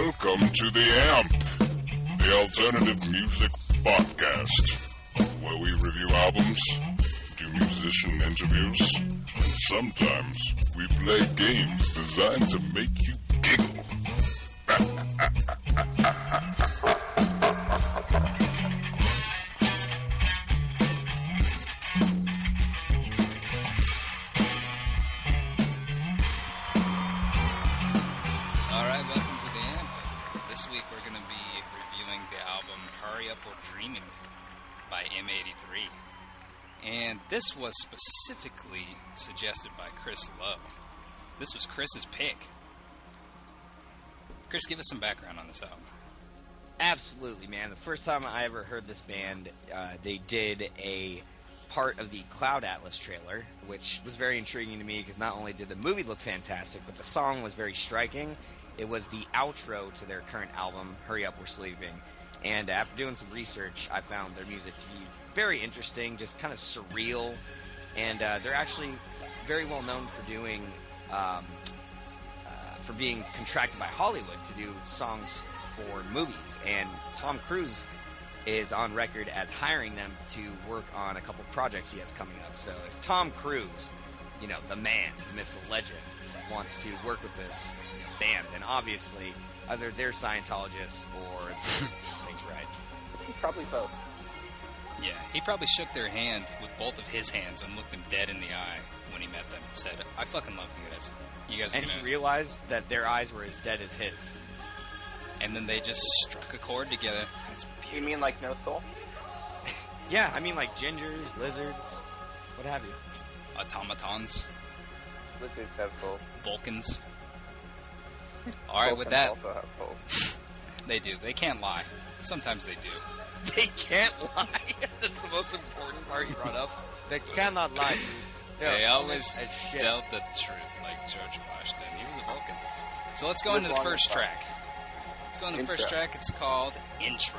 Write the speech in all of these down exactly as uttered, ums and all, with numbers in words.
Welcome to The Amp, the alternative music podcast, where we review albums, do musician interviews, and sometimes we play games designed to make you giggle. M eighty-three, and this was specifically suggested by Chris Lowe. This was Chris's pick. Chris, give us some background on this album. Absolutely, man. The first time I ever heard this band, uh, they did a part of the Cloud Atlas trailer, which was very intriguing to me because not only did the movie look fantastic, but the song was very striking. It was the outro to their current album, Hurry Up, We're Sleeping. And after doing some research, I found their music to be very interesting, just kind of surreal. And uh, they're actually very well known for doing, um, uh, for being contracted by Hollywood to do songs for movies. And Tom Cruise is on record as hiring them to work on a couple projects he has coming up. So if Tom Cruise, you know, the man, the myth, the legend, wants to work with this band, then obviously either they're Scientologists or things right. Probably both. Yeah, he probably shook their hand with both of his hands and looked them dead in the eye when he met them and said, I fucking love you guys. You guys are And gonna... he realized that their eyes were as dead as his. And then they just struck a chord together. It's beautiful. You mean like No Soul? Yeah, I mean like gingers, lizards, what have you. Automatons. Lizards have souls. Vulcans. Alright, Vulcans with that... also have souls. They do. They can't lie. Sometimes they do. They can't lie. That's the most important part you brought up. They cannot lie. They Yeah, always as shit. tell the truth, like George Washington. He was a Vulcan. So let's go Live into the long first and track. Let's go into the Intro. first track. It's called Intro.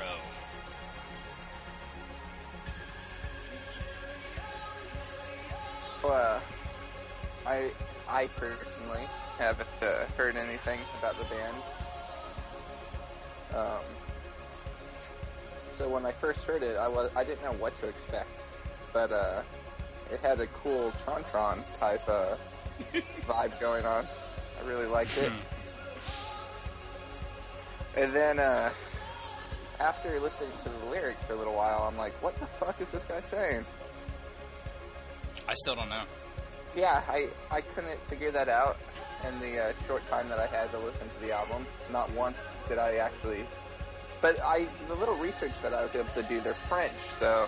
Uh, I I personally haven't uh, heard anything about the band. Um, so when I first heard it, I was I didn't know what to expect, but uh, it had a cool Tron Tron type uh, vibe going on. I really liked it. And then uh, after listening to the lyrics for a little while, I'm like, what the fuck is this guy saying? I still don't know. Yeah, I, I couldn't figure that out in the uh, short time that I had to listen to the album. Not once did I actually... But I, the little research that I was able to do, they're French, so...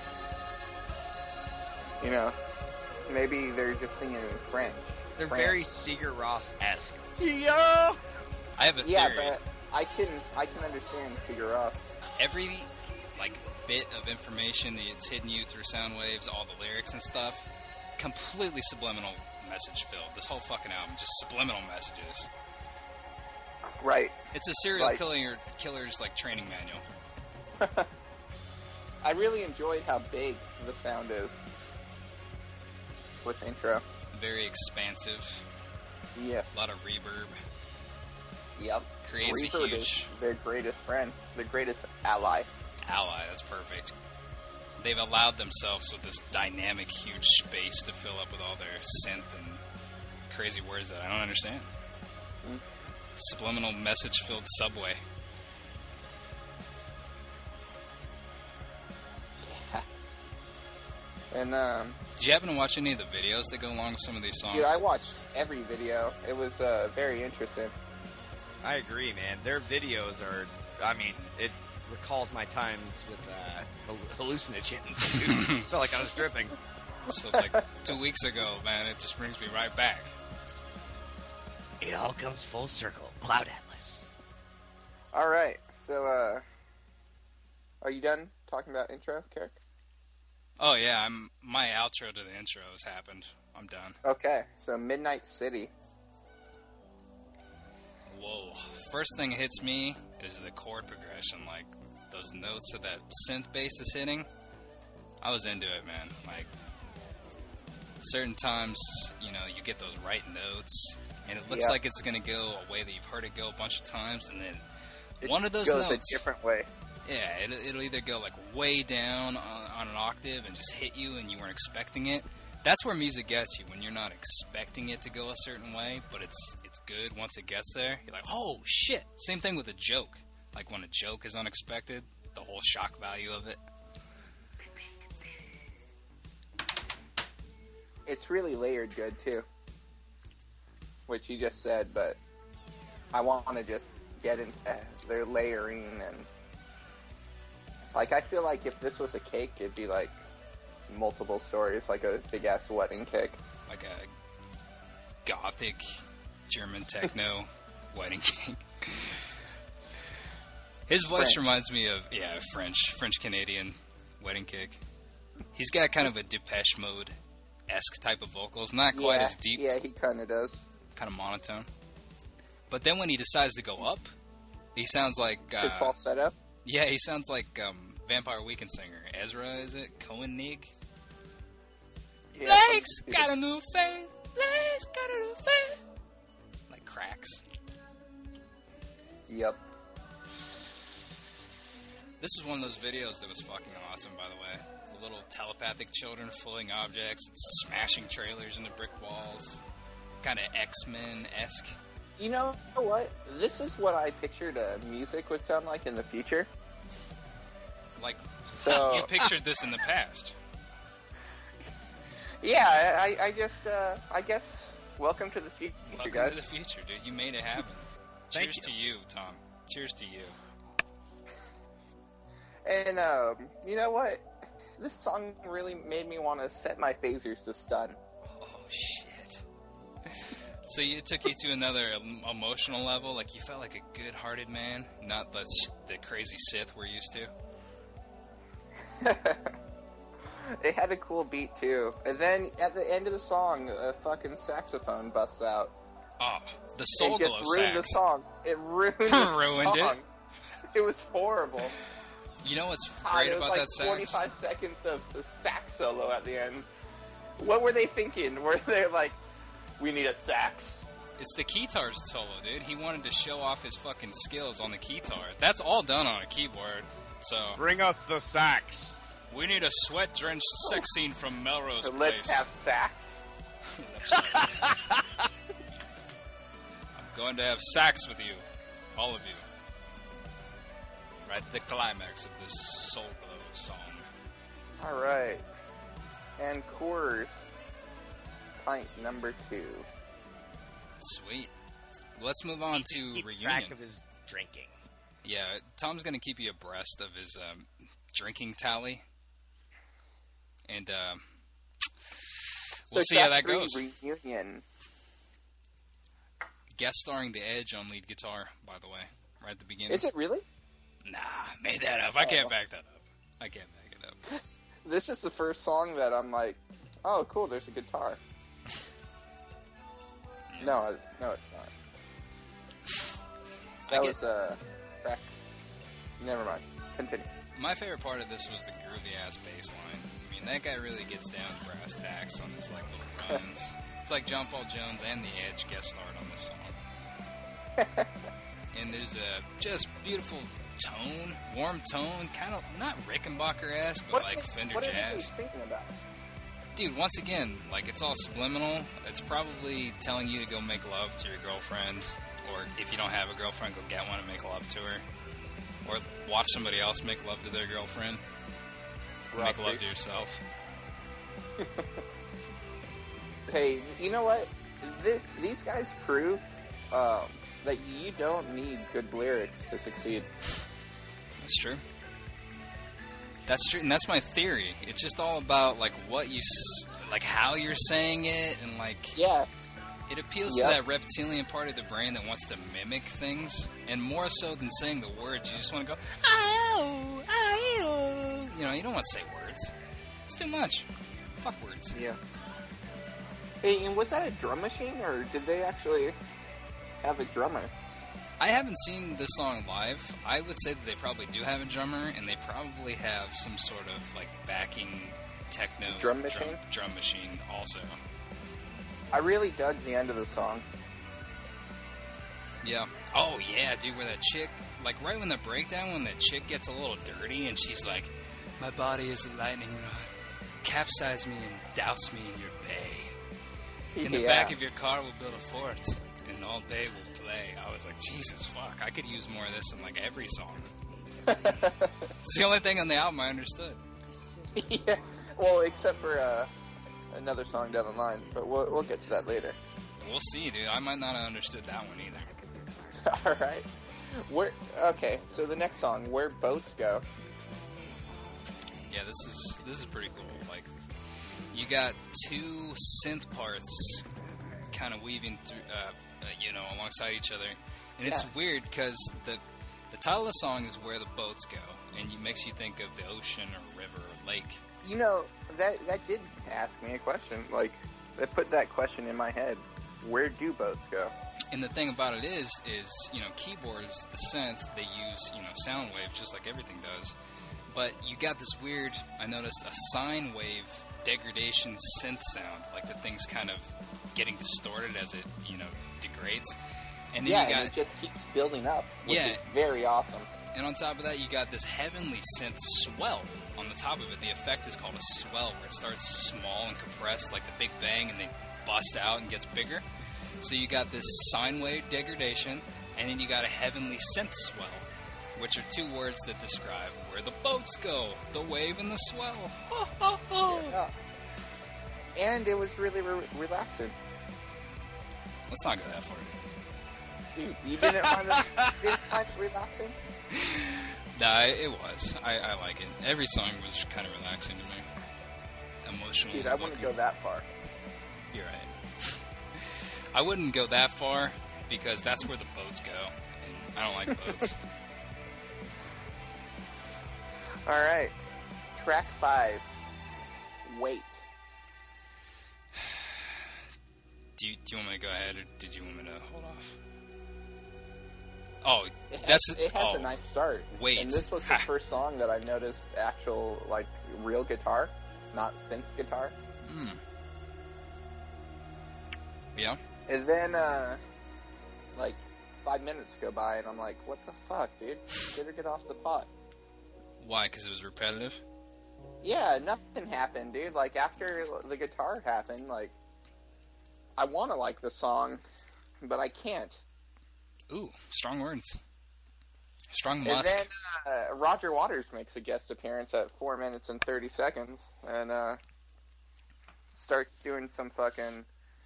You know, maybe they're just singing in French. They're French. very Sigur Rós-esque. I have a Yeah, theory. but I can, I can understand Sigur Rós. Every, like, bit of information that's hitting you through sound waves, all the lyrics and stuff, completely subliminal message filled. This whole fucking album, just subliminal messages. Right. It's a serial Like- killer killer's like training manual. I really enjoyed how big the sound is with intro. Very expansive. Yes. A lot of reverb. Yep. Creates a Reverb huge is their greatest friend, their greatest ally. ally. That's perfect. They've allowed themselves with this dynamic, huge space to fill up with all their synth and crazy words that I don't understand. Mm. Subliminal message-filled subway. Yeah. And, um... Did you happen to watch any of the videos that go along with some of these songs? dude, I watched every video. It was, uh, very interesting. I agree, man. Their videos are, I mean, it recalls my times with uh, hal- hallucinogens, dude. Felt like I was dripping. So it's like two weeks ago, man. It just brings me right back. It all comes full circle. Cloud Atlas. Alright, so, uh... are you done talking about intro, Carrick? Oh yeah, I'm my outro to the intro has happened. I'm done. Okay, so Midnight City. Whoa. First thing that hits me is the chord progression, like those notes that that synth bass is hitting. I was into it, man. Like, certain times, you know, you get those right notes, and it looks Yeah. like it's going to go a way that you've heard it go a bunch of times, and then It one of those goes notes. a different way. Yeah, it'll, it'll either go like way down on, on an octave and just hit you and you weren't expecting it. That's where music gets you, when you're not expecting it to go a certain way, but it's it's good once it gets there. You're like, oh shit. Same thing with a joke. Like when a joke is unexpected, the whole shock value of it. It's really layered good too, which you just said, but I want to just get into their layering and like I feel like if this was a cake, it'd be like multiple stories, like a big ass wedding cake, Like a gothic German techno wedding cake. His voice French. reminds me of, yeah, French, French-Canadian wedding cake. He's got kind of a Depeche Mode-esque type of vocals. Not quite yeah, as deep, Yeah, he kind of does. kind of monotone. But then when he decides to go up, he sounds like... Uh, His falsetto. yeah, he sounds like um, Vampire Weekend singer. Ezra, is it? Koenig? Yeah, Legs some- got a new face. Legs got a new face. Like cracks. Yep. This is one of those videos that was fucking awesome, by the way. The little telepathic children floating objects, smashing trailers into brick walls. Kind of X-Men-esque. You know what? This is what I pictured uh, music would sound like in the future. Like, So you pictured this in the past. yeah, I, I just, uh, I guess, welcome to the future, Welcome guys. to the future, dude. You made it happen. Thank Cheers you. to you, Tom. Cheers to you. And um, you know what? This song really made me want to set my phasers to stun. Oh, shit. So it took you to another em- emotional level? Like you felt like a good-hearted man? Not the, the crazy Sith we're used to? It had a cool beat too. And then at the end of the song, a fucking saxophone busts out. Oh, the Soul It just Glow ruined sax. the song. It ruined the Ruined it? song. It was horrible. You know what's God, great it was about like that sax? forty-five seconds of a sax solo at the end. What were they thinking? Were they like, we need a sax? It's the keytar solo, dude. He wanted to show off his fucking skills on the keytar. That's all done on a keyboard. So, Bring us the sax. we need a sweat-drenched sex scene from Melrose So Place. let's have sax. I'm going to have sex with you. All of you. Right at the climax of this Soul Glow song. All right. And Coors, pint number two. Sweet. Let's move on to Keep reunion. track of his drinking. Yeah, Tom's going to keep you abreast of his um, drinking tally. And um, we'll so see how track that three, goes. Reunion. Guest starring The Edge on lead guitar, by the way, right at the beginning. Is it really? Nah, made that up. I can't Oh. back that up. I can't back it up. This is the first song that I'm like, oh, cool. There's a guitar. No, it's, no, it's not. I That get- was uh, track. Never mind. Continue. My favorite part of this was the groovy ass bass line. I mean, that guy really gets down to brass tacks on his like little runs. It's like John Paul Jones and The Edge guest starred on this song. And there's a just beautiful tone, warm tone, kind of not Rickenbacker-esque, but What, like is, Fender what are they Jazz. singing about? Dude, once again, like it's all subliminal. It's probably telling you to go make love to your girlfriend, or if you don't have a girlfriend, go get one and make love to her, or watch somebody else make love to their girlfriend. Or make love to yourself. Hey, you know what? This these guys prove um, that you don't need good lyrics to succeed. That's true. That's true, and that's my theory. It's just all about like what you, s- like how you're saying it, and like Yeah, it appeals Yep. to that reptilian part of the brain that wants to mimic things, and more so than saying the words, you just want to go, oh, oh. You know, you don't want to say words. It's too much. Fuck words. yeah. Hey, and was that a drum machine, or did they actually have a drummer? I haven't seen this song live. I would say that they probably do have a drummer, and they probably have some sort of like backing techno Drum machine? drum, drum machine also. I really dug the end of the song. Yeah. Oh, yeah, dude, where that chick, like, right when the breakdown, when the chick gets a little dirty, and she's like, my body is a lightning rod. Capsize me and douse me in your bay. In the Yeah. back of your car, we'll build a fort, and all day we'll play. I was like, Jesus, fuck, I could use more of this in, like, every song. It's the only thing on the album I understood. Yeah. Well, except for uh, another song down the line, but we'll we'll get to that later. We'll see, dude. I might not have understood that one either. All right. Where? Okay. So the next song, "Where Boats Go." Yeah, this is this is pretty cool. Like, you got two synth parts kind of weaving through, uh, uh, you know, alongside each other, and it's Yeah. weird because the the title of the song is "Where the Boats Go," and it makes you think of the ocean or river or lake. You know, that that did ask me a question. Like, that put that question in my head. Where do boats go? And the thing about it is, is you know, keyboards, the synth, they use you know sound waves just like everything does. But you got this weird, I noticed, a sine wave degradation synth sound, like the thing's kind of getting distorted as it, you know, degrades. And then Yeah, you got, and it just keeps building up, which Yeah. is very awesome. and on top of that, you got this heavenly synth swell on the top of it. The effect is called a swell, where it starts small and compressed, like the Big Bang, and they bust out and gets bigger. So you got this sine wave degradation, and then you got a heavenly synth swell, which are two words that describe where the boats go, the wave and the swell. Ho, ho, ho. Yeah. And it was really re- relaxing. Let's not go that far. Dude, you didn't find this didn't find it relaxing? Nah, it it was. I, I like it. Every song was kind of relaxing to me. Emotional. Dude, I wouldn't go that far. You're right. I wouldn't go that far because that's where the boats go, and I don't like boats. All right. Track five. Wait. Do you, do you want me to go ahead, or did you want me to hold off? Oh, It has, that's it has oh, a nice start. wait. And this was the first song that I noticed actual, like, real guitar, not synth guitar. Hmm. Yeah. And then, uh, like, five minutes go by, and I'm like, what the fuck, dude? Get her get off the pot. Why? Because it was repetitive. Yeah, nothing happened, dude. Like, after the guitar happened, like, I want to like the song, but I can't. Ooh, strong words. Strong And musk. then uh, Roger Waters makes a guest appearance at four minutes and thirty seconds, and uh, starts doing some fucking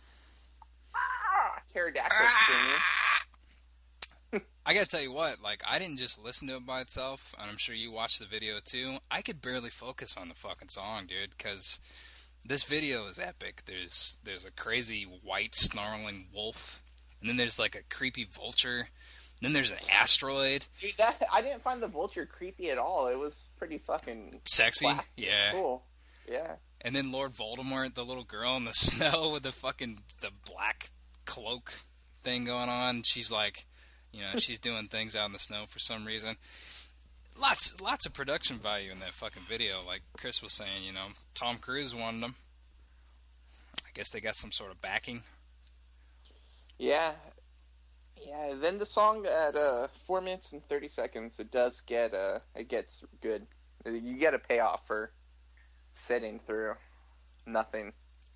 ah, pterodactyl screaming. I gotta tell you what, like, I didn't just listen to it by itself, and I'm sure you watched the video too. I could barely focus on the fucking song, dude, because this video is epic. There's there's a crazy white snarling wolf, and then there's like a creepy vulture, and then there's an asteroid. Dude, that I didn't find the vulture creepy at all. It was pretty fucking Sexy, classy. yeah. Cool. Yeah. And then Lord Voldemort, the little girl in the snow with the fucking the black cloak thing going on. She's like, you know, she's doing things out in the snow for some reason. Lots, lots of production value in that fucking video. Like Chris was saying, you know, Tom Cruise wanted them. I guess they got some sort of backing. Yeah. Yeah, then the song at uh, four minutes and thirty seconds, it does get, uh, it gets good. You get a payoff for sitting through nothing.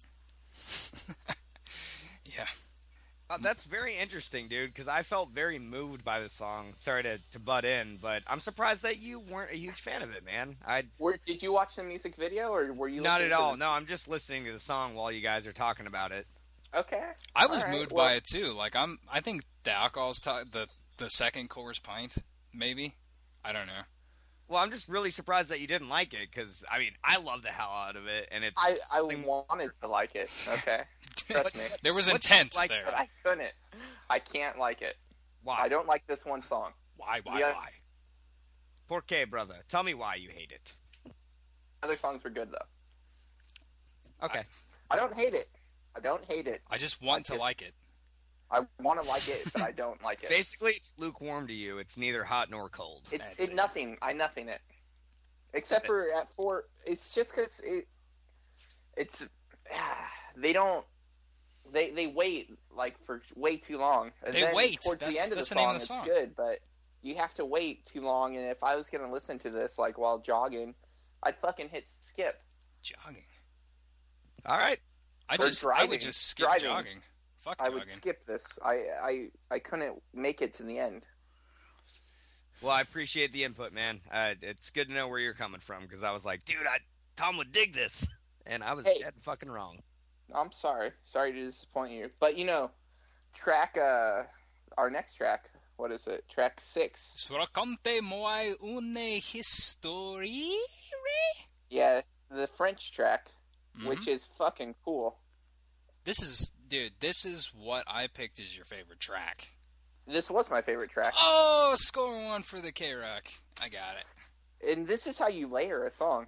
Yeah. Uh, that's very interesting, dude, because I felt very moved by the song. Sorry to, to butt in, but I'm surprised that you weren't a huge fan of it, man. I Were, did you watch the music video, or were you Not listening at to all. the- No, I'm just listening to the song while you guys are talking about it. Okay. I was All right, moved well- by it too. Like I'm, I think the alcohol's t- the the second Coors Pint, maybe. I don't know. Well, I'm just really surprised that you didn't like it, because, I mean, I love the hell out of it, and it's... I, I something- wanted to like it, okay? Trust me. There was What do you intent like there. But I couldn't. I can't like it. Why? I don't like this one song. Why? Why? Yeah. Why? Por qué, brother? Tell me why you hate it. Other songs were good, though. Okay. I don't hate it. I don't hate it. I just want Like to it. like it. I want to like it, but I don't like it. Basically, it's lukewarm to you. It's neither hot nor cold. It's That's it, it. nothing. I nothing it. Except for at four. It's just because it. It's they don't. they they wait like for way too long. And They then wait. towards That's- the end of the that's the name song, of the song. it's good, but you have to wait too long. And if I was gonna listen to this like while jogging, I'd fucking hit skip. Jogging. All right. I For just I would driving. just skip Driving. jogging. Fuck I jogging. would skip this. I, I I couldn't make it to the end. Well, I appreciate the input, man. Uh, it's good to know where you're coming from because I was like, dude, I Tom would dig this, and I was Hey. dead fucking wrong. I'm sorry. Sorry to disappoint you. But you know, track uh our next track, what is it? Track six. Racconte moi une history. Yeah, the French track, Mhm. which is fucking cool. This is, dude. This is what I picked as your favorite track. This was my favorite track. Oh, score one for the K Rock. I got it, And this is how you layer a song.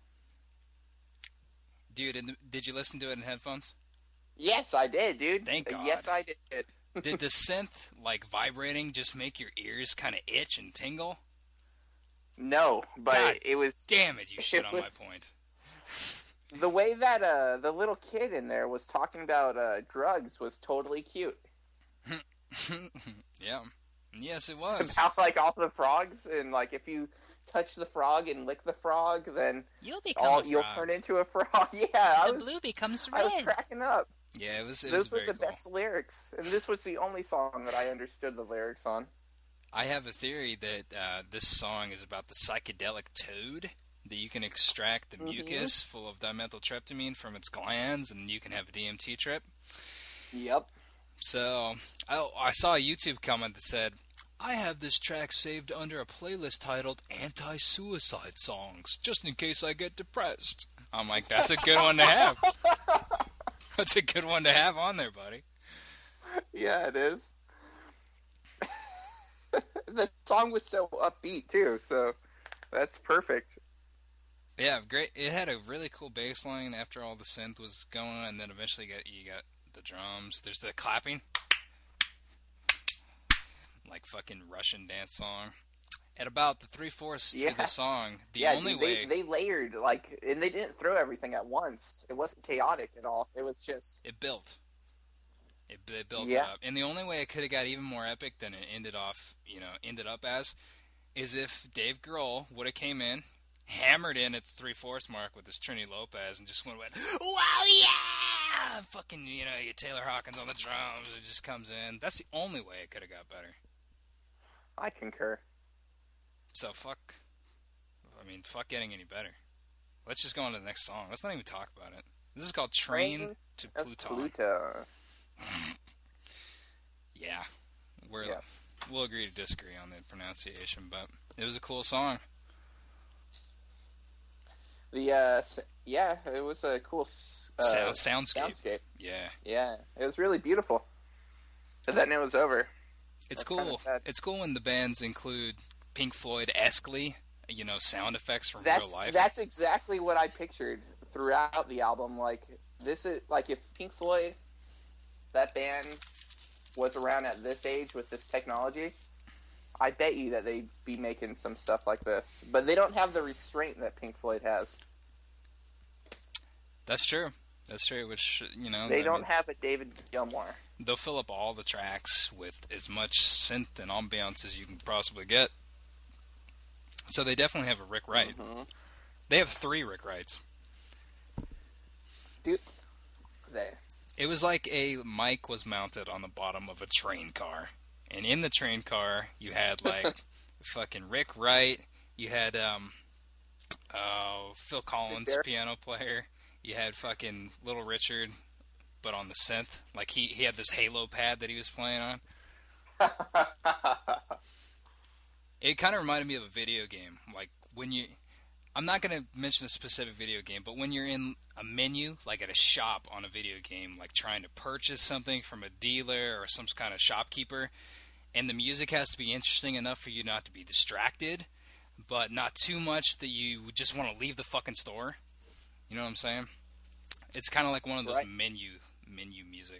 dude. And did you listen to it in headphones? Yes, I did, dude. Thank God. Yes, I did. Did the synth like vibrating just make your ears kind of itch and tingle? No, but God it was Damn it, you shit It on my was- point. the way that uh the little kid in there was talking about uh drugs was totally cute. Yeah. Yes, it was. About like all the frogs and like if you touch the frog and lick the frog, then You'll become all a you'll frog. turn into a frog. Yeah, I The was blue becomes I was red. cracking up. Yeah, it was. It Those was were very the cool. best lyrics, and this was the only song that I understood the lyrics on. I have a theory that uh, this song is about the psychedelic toad, that you can extract the Mhm. mucus full of dimethyltryptamine from its glands, and you can have a D M T trip. Yep. So, I, I saw a YouTube comment that said, I have this track saved under a playlist titled Anti-Suicide Songs, just in case I get depressed. I'm like, that's a good one to have. That's a good one to have on there, buddy. Yeah, it is. The song was so upbeat too, so that's perfect. Yeah, great. It had a really cool bass line after all the synth was going, and then eventually you got, you got the drums. There's the clapping. Like fucking Russian dance song. At about the three-fourths through Yeah. the song, the yeah, only dude, way... they they layered like, and they didn't throw everything at once. It wasn't chaotic at all. It was just It built. It, it built Yeah. it up. And the only way it could have got even more epic than it ended off, you know, ended up as, is if Dave Grohl would have came in, hammered in at the three-fourths mark with this Trini Lopez, and just went, went wow, yeah! Fucking, you know, you Taylor Hawkins on the drums, it just comes in. That's the only way it could have got better. I concur. So fuck, I mean, fuck getting any better. Let's just go on to the next song. Let's not even talk about it. This is called Train Train to Of Pluton. Pluto. Yeah, we're Yeah. we'll agree to disagree on the pronunciation, but it was a cool song. The uh, s- yeah, it was a cool s- uh, Sound, soundscape. soundscape. Yeah, Yeah, it was really beautiful. And then it was over. it's That's kinda cool. sad. It's cool when the bands include Pink Floyd-esquely, you know, sound effects from That's real life. that's exactly what I pictured throughout the album. Like this is like if Pink Floyd, that band, was around at this age with this technology, I bet you that they'd be making some stuff like this. But they don't have the restraint that Pink Floyd has. That's true. That's true. Which you know, They I don't mean, have a David Gilmour. they'll fill up all the tracks with as much synth and ambiance as you can possibly get. So they definitely have a Rick Wright. Mhm. They have three Rick Wrights. Dude, they. It was like a mic was mounted on the bottom of a train car. And in the train car, you had like fucking Rick Wright. You had um, uh, Phil Collins, there. piano player. You had fucking Little Richard, but on the synth. Like he, he had this Halo pad that he was playing on. It kind of reminded me of a video game. Like when you, I'm not going to mention a specific video game, but when you're in a menu, like at a shop on a video game, like trying to purchase something from a dealer or some kind of shopkeeper, and the music has to be interesting enough for you not to be distracted, but not too much that you just want to leave the fucking store. You know what I'm saying? It's kind of like one of those Right. menu menu music.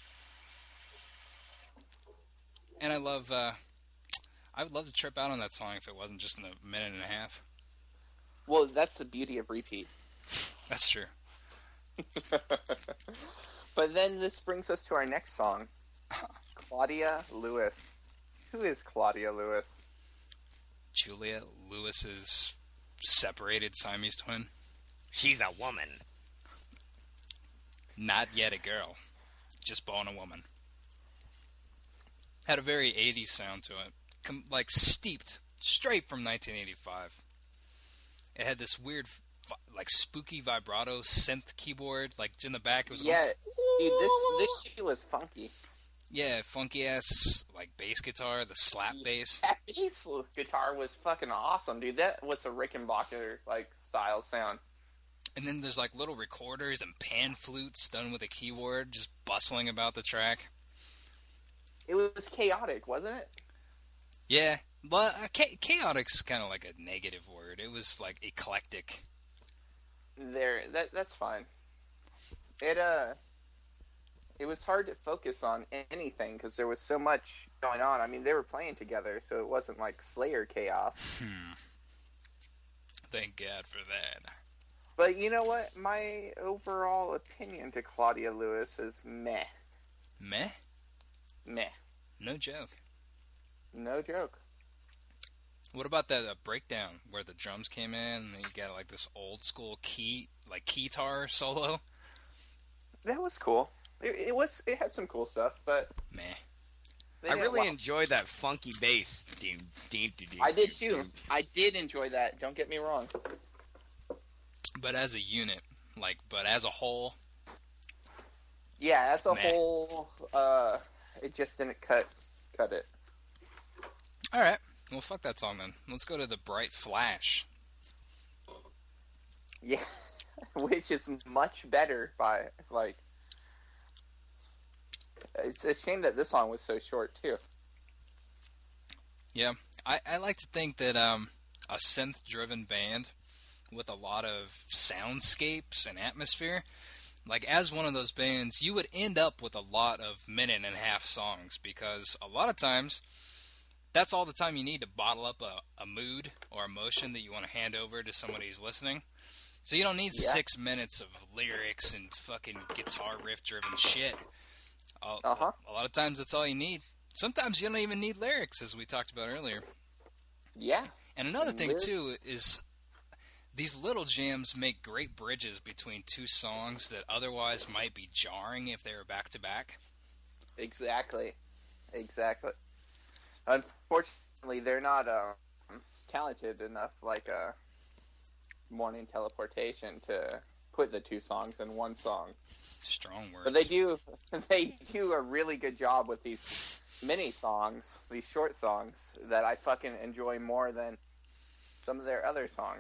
And I love, uh, I would love to trip out on that song if it wasn't just in a minute and a half. Well, that's the beauty of repeat. That's true. But then this brings us to our next song, Claudia Lewis. Who is Claudia Lewis? Julia Lewis's separated Siamese twin. She's a woman. Not yet a girl. Just born a woman. Had a very eighties sound to it. Com- like steeped straight from nineteen eighty-five. It had this weird, like spooky vibrato synth keyboard. Like in the back, it was Yeah, like, dude, this this shit was funky. yeah, funky ass like bass guitar, the slap bass. That bass guitar was fucking awesome, dude. That was a Rickenbacker like style sound. And then there's like little recorders and pan flutes done with a keyboard, just bustling about the track. It was chaotic, wasn't it? Yeah, but uh, cha- chaotic's kind of like a negative word. It was like eclectic. There, that that's fine. It uh, it was hard to focus on anything because there was so much going on. I mean, they were playing together, so it wasn't like Slayer chaos. Hmm. Thank God for that. But you know what? My overall opinion to Claudia Lewis is meh. Meh? Meh. No joke. No joke. What about that uh, breakdown where the drums came in and you got like this old school key, like keytar solo? That was cool. It, it was. It had some cool stuff, but Meh. they I didn't really lo- enjoyed that funky bass. Ding, ding, ding, ding, I did ding, too. ding. I did enjoy that. Don't get me wrong. But as a unit, like, but as a whole, Yeah, as a Meh. whole, uh, it just didn't cut cut it. all right. Well, fuck that song then. Let's go to the Bright Flash. Yeah, which is much better by like. It's a shame that this song was so short too. Yeah, I, I like to think that um, a synth-driven band with a lot of soundscapes and atmosphere, like as one of those bands, you would end up with a lot of minute and a half songs because a lot of times that's all the time you need to bottle up a, a mood or emotion that you want to hand over to somebody who's listening. So you don't need Yeah. six minutes of lyrics and fucking guitar riff-driven shit. A, Uh-huh. a lot of times that's all you need. Sometimes you don't even need lyrics, as we talked about earlier. Yeah, And another And thing, lyrics- too, is these little jams make great bridges between two songs that otherwise might be jarring if they were back-to-back. exactly, exactly. Unfortunately, they're not um, talented enough, like uh, Morning Teleportation, to put the two songs in one song. Strong words. But they do, they do a really good job with these mini songs, these short songs that I fucking enjoy more than some of their other songs.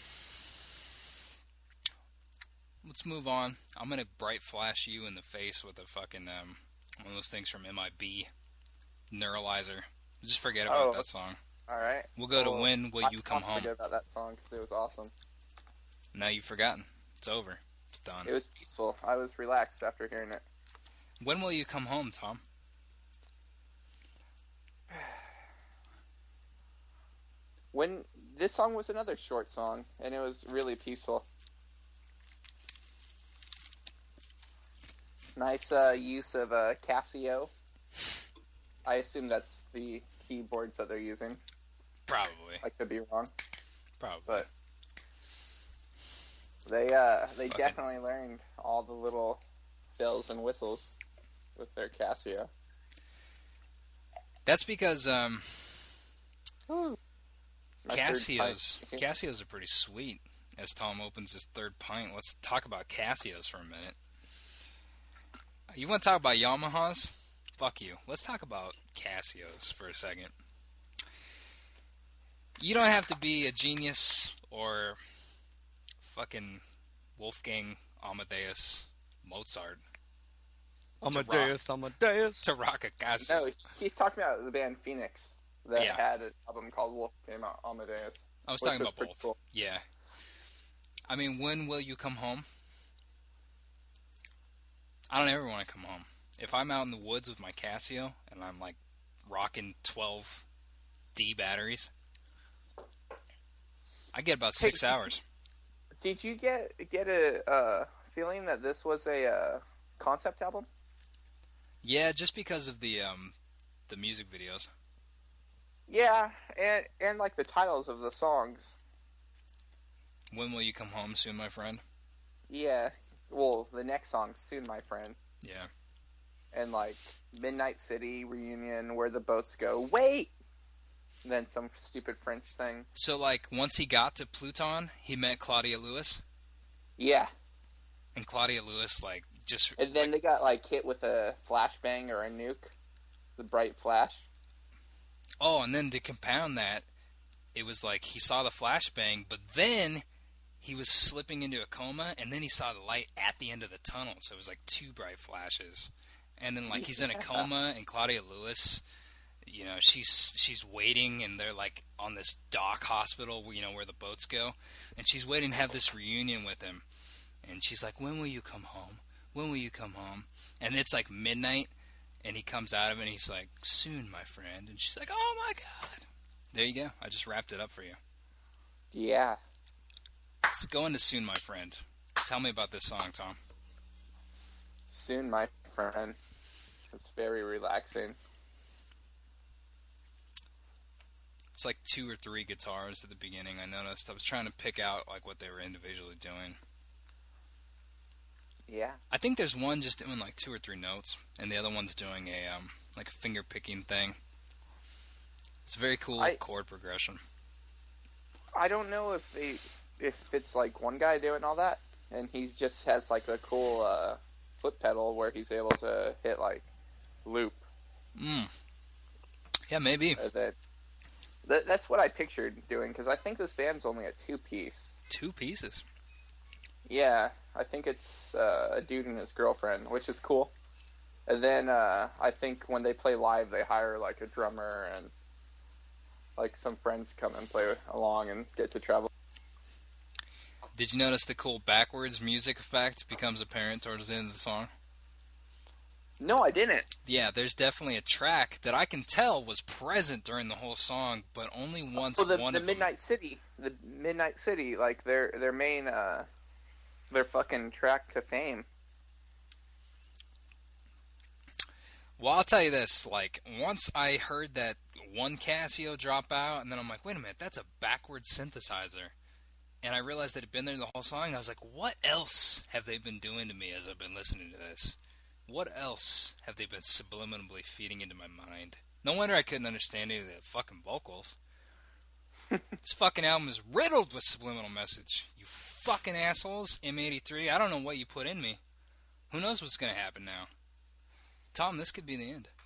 Let's move on. I'm going to bright flash you in the face with a fucking, um, one of those things from M I B, Neuralizer. Just forget about Oh. that song. All right. We'll go to Well, When Will I- You Come I'll Home? forget about that song because it was awesome. Now you've forgotten. It's over. It's done. It was peaceful. I was relaxed after hearing it. When will you come home, Tom? When this song was another short song, and it was really peaceful. Nice uh, use of uh, Casio. I assume that's the keyboards that they're using. Probably. I could be wrong, Probably. but they uh, they Fucking- definitely learned all the little bells and whistles with their Casio. That's because, um, My third Casios, pint. Casios are pretty sweet. As Tom opens his third pint, let's talk about Casios for a minute. You want to talk about Yamahas? Fuck you. Let's talk about Casios for a second. You don't have to be a genius or fucking Wolfgang Amadeus Mozart Amadeus, Amadeus. to rock a Casio. No, he's talking about the band Phoenix that Yeah. had an album called Wolfgang Amadeus. I was which talking was about pretty both. cool. Yeah. I mean, when will you come home? I don't ever want to come home. If I'm out in the woods with my Casio and I'm like rocking twelve D batteries, I get about six Hey, hours. Did you get get a uh, feeling that this was a uh, concept album? Yeah, just because of the um, the music videos. Yeah, and and like the titles of the songs. When will you come home soon, my friend? Yeah, well, the next song, Soon, My Friend. Yeah. And like Midnight City Reunion, Where the Boats Go. Wait! And then some stupid French thing. So, like, once he got to Pluton, he met Claudia Lewis? Yeah. And Claudia Lewis, like, just... And then like, they got like hit with a flashbang or a nuke. The bright flash. oh, and then to compound that, it was like he saw the flashbang, but then he was slipping into a coma, and then he saw the light at the end of the tunnel. So it was like two bright flashes. And then, like, he's in a Yeah. coma, and Claudia Lewis, you know, she's she's waiting, and they're, like, on this dock hospital, you know, where the boats go. And she's waiting to have this reunion with him. And she's like, when will you come home? When will you come home? And it's, like, midnight, and he comes out of it, and he's like, soon, my friend. And she's like, oh, my God. There you go. I just wrapped it up for you. Yeah. Let's go into Soon, My Friend. Tell me about this song, Tom. Soon, My Friend. It's very relaxing. It's like two or three guitars at the beginning, I noticed. I was trying to pick out like what they were individually doing. Yeah. I think there's one just doing like two or three notes, and the other one's doing a um, like a finger picking thing. It's a very cool I- chord progression. I don't know if they, if it's like one guy doing all that, and he just has like a cool uh, foot pedal where he's able to hit like loop. Mm. Yeah, maybe. Uh, that, that that's what I pictured doing, because I think this band's only a two piece. Two pieces. Yeah, I think it's uh, a dude and his girlfriend, which is cool. And then uh, I think when they play live, they hire like a drummer and like some friends come and play along and get to travel. Did you notice the cool backwards music effect becomes apparent towards the end of the song? No, I didn't. Yeah, there's definitely a track that I can tell was present during the whole song, but only once Well, the, one the of Midnight them... City, the Midnight City, like their their main, uh, their fucking track to fame. Well, I'll tell you this, like, once I heard that one Casio drop out, and then I'm like, wait a minute, that's a backwards synthesizer. And I realized that it had been there the whole song, and I was like, what else have they been doing to me as I've been listening to this? What else have they been subliminally feeding into my mind? No wonder I couldn't understand any of the fucking vocals. This fucking album is riddled with subliminal message. You fucking assholes, M eighty-three, I don't know what you put in me. Who knows what's going to happen now? Tom, this could be the end.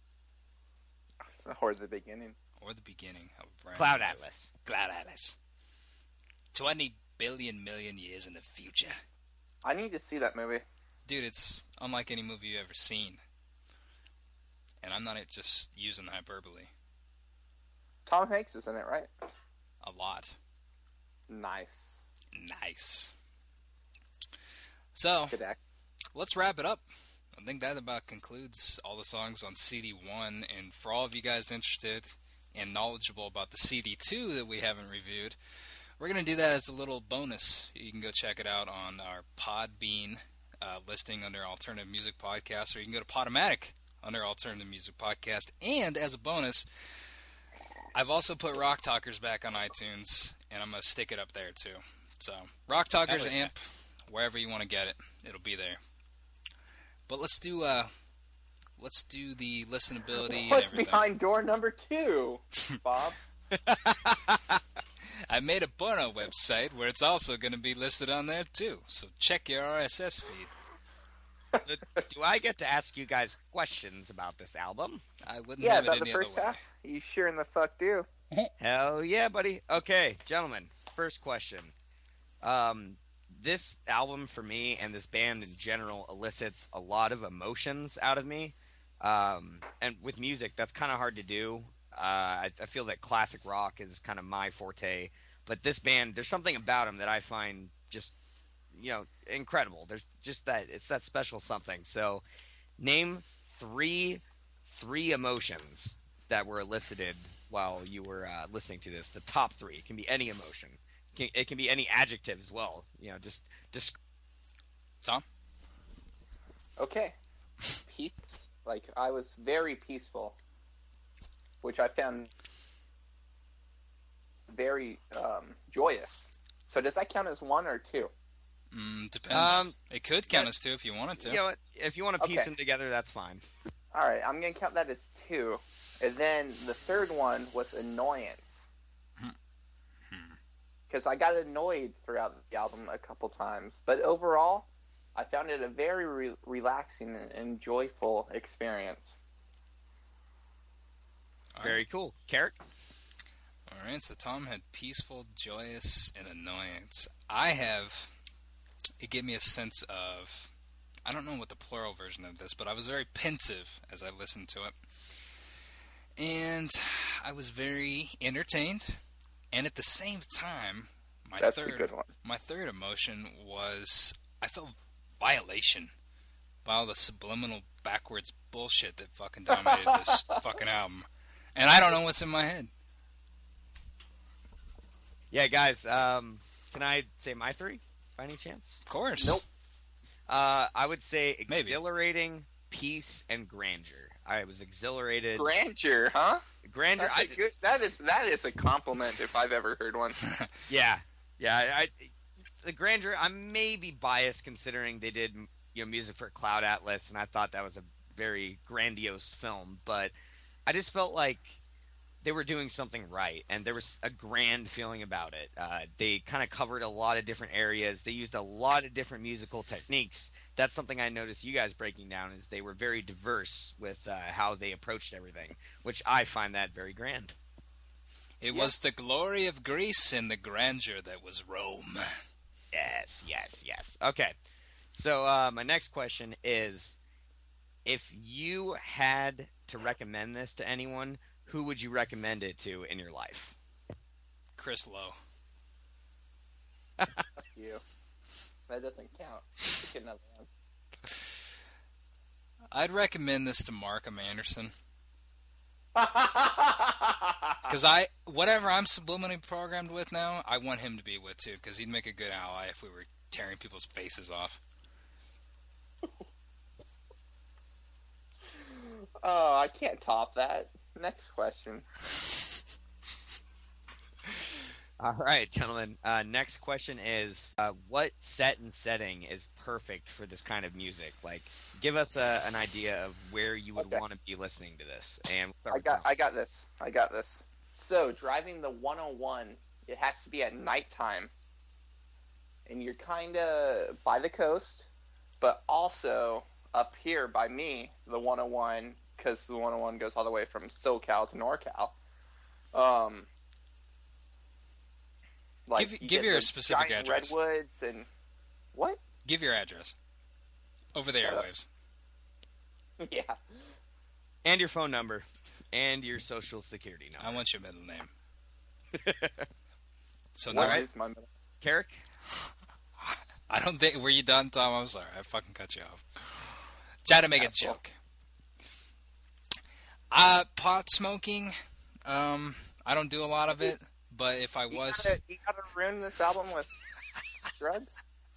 Or the beginning. Or the beginning of a brand Cloud new Atlas. Cloud Atlas. twenty billion million years in the future. I need to see that movie. Dude, it's unlike any movie you've ever seen. And I'm not just using the hyperbole. Tom Hanks is in it, right? A lot. Nice. Nice. So, Good act. let's wrap it up. I think that about concludes all the songs on C D one. And for all of you guys interested and knowledgeable about the C D two that we haven't reviewed, we're going to do that as a little bonus. You can go check it out on our Podbean uh, listing under Alternative Music Podcast, or you can go to Podomatic under Alternative Music Podcast. And as a bonus, I've also put Rock Talkers back on iTunes, and I'm going to stick it up there too. So, Rock Talkers Hell yeah. Amp, wherever you want to get it, it'll be there. But let's do uh, let's do the listenability and What's everything. behind door number two, Bob? I made a Bono website where it's also going to be listed on there too. So check your R S S feed. So, do I get to ask you guys questions about this album? I wouldn't Yeah, have it about the any first other way. half. You sure in the fuck do. Hell yeah, buddy. Okay, gentlemen, first question. Um, this album for me and this band in general elicits a lot of emotions out of me. Um, and with music, that's kind of hard to do. Uh, I, I feel that classic rock is kind of my forte. But this band, there's something about them that I find just, you know, incredible. There's just that, it's that special something. So name three, three emotions that were elicited while you were uh, listening to this. The top three. It can be any emotion. It can, it can be any adjective as well. You know, just just Tom? Okay. Peace. Like, I was very peaceful, which I found very um, joyous. So does that count as one or two? Mm, depends. Um, it could count that- as two if you wanted to. You know what? If you want to piece Okay. them together, that's fine. All right, I'm going to count that as two. And then the third one was annoyance. Because I got annoyed throughout the album a couple times. But overall, I found it a very re- relaxing and, and joyful experience. All Very right. cool. Carrot? All right, so Tom had peaceful, joyous, and annoyance. I have, it gave me a sense of, I don't know what the plural version of this, but I was very pensive as I listened to it. And I was very entertained. And at the same time, my That's third a good one. my third emotion was I felt violation by all the subliminal backwards bullshit that fucking dominated this fucking album. And I don't know what's in my head. Yeah, guys, um, can I say my three by any chance? Of course. Nope. Uh, I would say Maybe. exhilarating, peace, and grandeur. I was exhilarated. Grandeur, huh? grandeur. That's I a just, good, that is that is a compliment if I've ever heard one. Yeah, yeah. I, I the grandeur. I'm maybe biased considering they did you know music for Cloud Atlas, and I thought that was a very grandiose film. But I just felt like they were doing something right, and there was a grand feeling about it. Uh, they kind of covered a lot of different areas. They used a lot of different musical techniques. That's something I noticed you guys breaking down is they were very diverse with uh, how they approached everything, which I find that very grand. It Yes. was the glory of Greece and the grandeur that was Rome. Yes, yes, yes. Okay. So uh, my next question is, if you had to recommend this to anyone, who would you recommend it to in your life? Chris Lowe. You. That doesn't count. Pick another one. I'd recommend this to Markham Anderson. Because I, whatever I'm subliminally programmed with now, I want him to be with too, because he'd make a good ally if we were tearing people's faces off. Oh, I can't top that. Next question. All right, gentlemen. Uh, next question is, uh, what set and setting is perfect for this kind of music? Like, give us a, an idea of where you would Okay. want to be listening to this. And we'll start I with got Tom. I got this. I got this. So, driving the one oh one, it has to be at nighttime. And you're kind of by the coast, but also up here by me, the one oh one, because the one oh one goes all the way from SoCal to NorCal. Um, like Give- you give get your the specific giant address. redwoods and what? Give your address. Over the Shut up. airwaves. Yeah. And your phone number. And your social security number. I want your middle name. So What now, is my middle? Carrick? I don't think, were you done, Tom? I'm sorry. I fucking cut you off. Try to make a Asshole. joke. Uh, pot smoking. Um, I don't do a lot of it, but if I You was, gotta, you gotta ruin this album with drugs?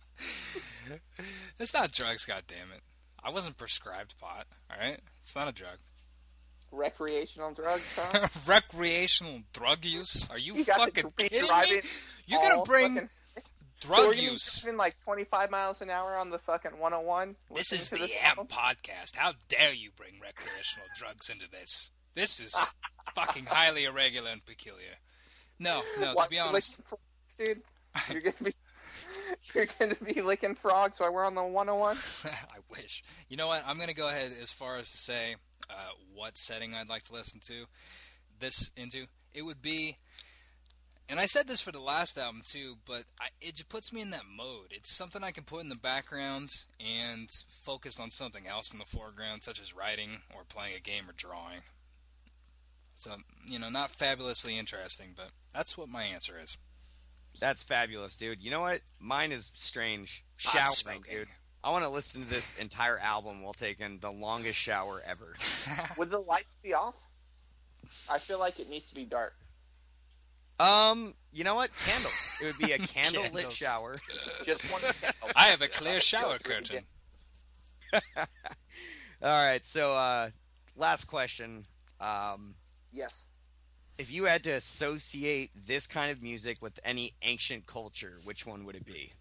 it's not drugs. God damn it! I wasn't prescribed pot. All right, it's not a drug. Recreational drugs, huh? Recreational drug use? Are you, You got fucking to be kidding driving me? You're gonna all bring fucking- drug so we're gonna use? be driving like twenty-five miles an hour on the fucking one oh one? This is listening the to A M album? podcast. How dare you bring recreational drugs into this? This is fucking highly irregular and peculiar. No, no, Why to be are you honest, licking frogs, dude? You're gonna be you're gonna be licking frogs while we're on the one oh one? I wish. You know what? I'm going to go ahead as far as to say uh, what setting I'd like to listen to this into. It would be, and I said this for the last album too, but I, it just puts me in that mode. It's something I can put in the background and focus on something else in the foreground, such as writing or playing a game or drawing. So, you know, not fabulously interesting, but that's what my answer is. That's fabulous, dude. You know what? Mine is strange. Pot Showering, smoking. dude. I want to listen to this entire album while taking the longest shower ever. Would the lights be off? I feel like it needs to be dark. Um, you know what? Candles. It would be a candlelit Candles. shower. Just one candle. I have a clear shower curtain. All right, so uh, last question. Um, Yes. if you had to associate this kind of music with any ancient culture, which one would it be?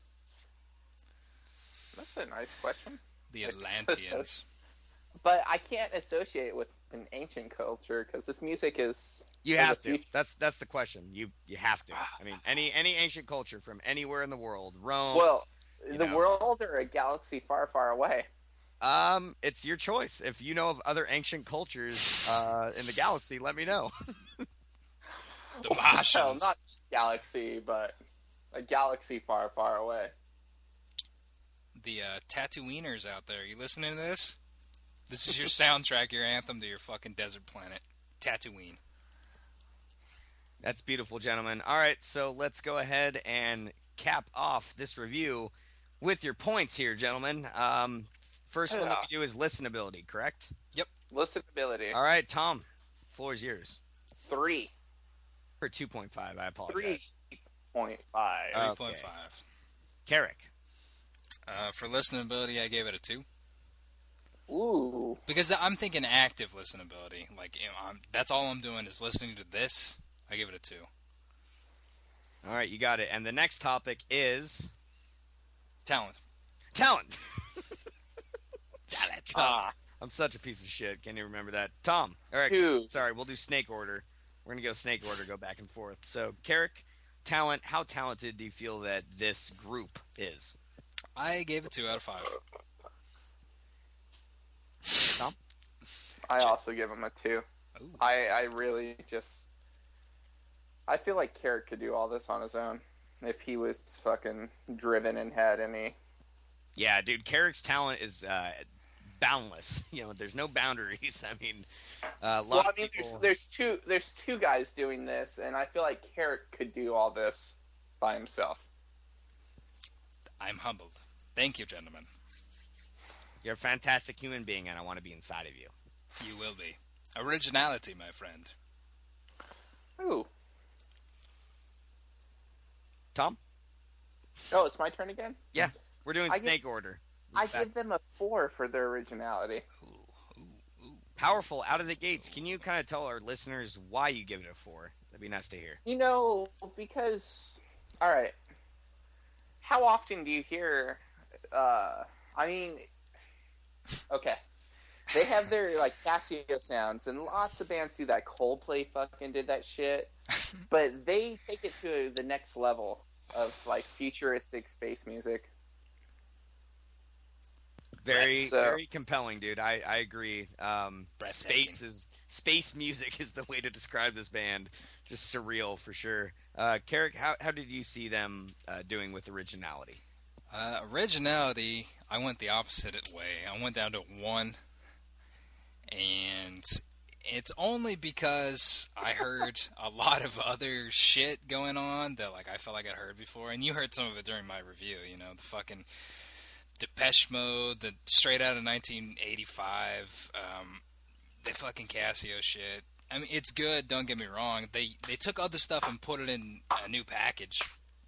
That's a nice question. The Atlanteans. But I can't associate it with an ancient culture because this music is. You for the have to. future. That's that's the question. You you have to. I mean, any any ancient culture from anywhere in the world, Rome. Well, you the know. world or a galaxy far, far away. Um, it's your choice. If you know of other ancient cultures uh, in the galaxy, let me know. The Well, Martians. not this galaxy, but a galaxy far, far away. The uh, Tatooiners out there. You listening to this? This is your soundtrack, your anthem to your fucking desert planet. Tatooine. That's beautiful, gentlemen. All right, so let's go ahead and cap off this review with your points here, gentlemen. Um, first one that we do is listenability, correct? Listenability. All right, Tom, floor is yours. Three. For two point five, I Three apologize. point five. Uh, three point five. Carrick. Uh, for listenability, I gave it a two. Ooh. Because I'm thinking active listenability. Like, you know, I'm, that's all I'm doing is listening to this. I give it a two. All right, you got it. And the next topic is Talent. talent. Damn it, Tom. Ah. I'm such a piece of shit. Can you remember that? Tom. All right, Two. sorry, we'll do snake order. We're going to go snake order, go back and forth. So, Carrick, talent, how talented do you feel that this group is? I gave it two out of five. Tom? I also give him a two. Ooh. I, I really just. I feel like Carrot could do all this on his own if he was fucking driven and had any. Yeah, dude, Carrick's talent is uh, boundless. You know, there's no boundaries. I mean, uh, a lot Well, I of mean, people... there's, there's two there's two guys doing this, and I feel like Carrot could do all this by himself. I'm humbled. Thank you, gentlemen. You're a fantastic human being, and I want to be inside of you. You will be. Originality, my friend. Ooh. Tom? Oh, it's my turn again? Yeah, we're doing I snake order. I Back- give them a four for their originality. Ooh, ooh, ooh. Powerful, out of the gates. Can you kind of tell our listeners why you give it a four? That'd be nice to hear. You know, because, all right, how often do you hear? Uh, I mean, okay, they have their like Casio sounds, and lots of bands do that. Coldplay fucking did that shit, but they take it to the next level of like futuristic space music. Very, So- very compelling, dude. I, I agree. Um, Breathtaking. space is space music is the way to describe this band. Just surreal for sure. Uh, Carrick, how how did you see them uh, doing with originality? Uh, originality, I went the opposite way. I went down to one, and it's only because I heard a lot of other shit going on that like I felt like I'd heard before, and you heard some of it during my review. You know, the fucking Depeche Mode, the straight out of nineteen eighty-five, um, the fucking Casio shit. I mean, it's good. Don't get me wrong. They they took other stuff and put it in a new package.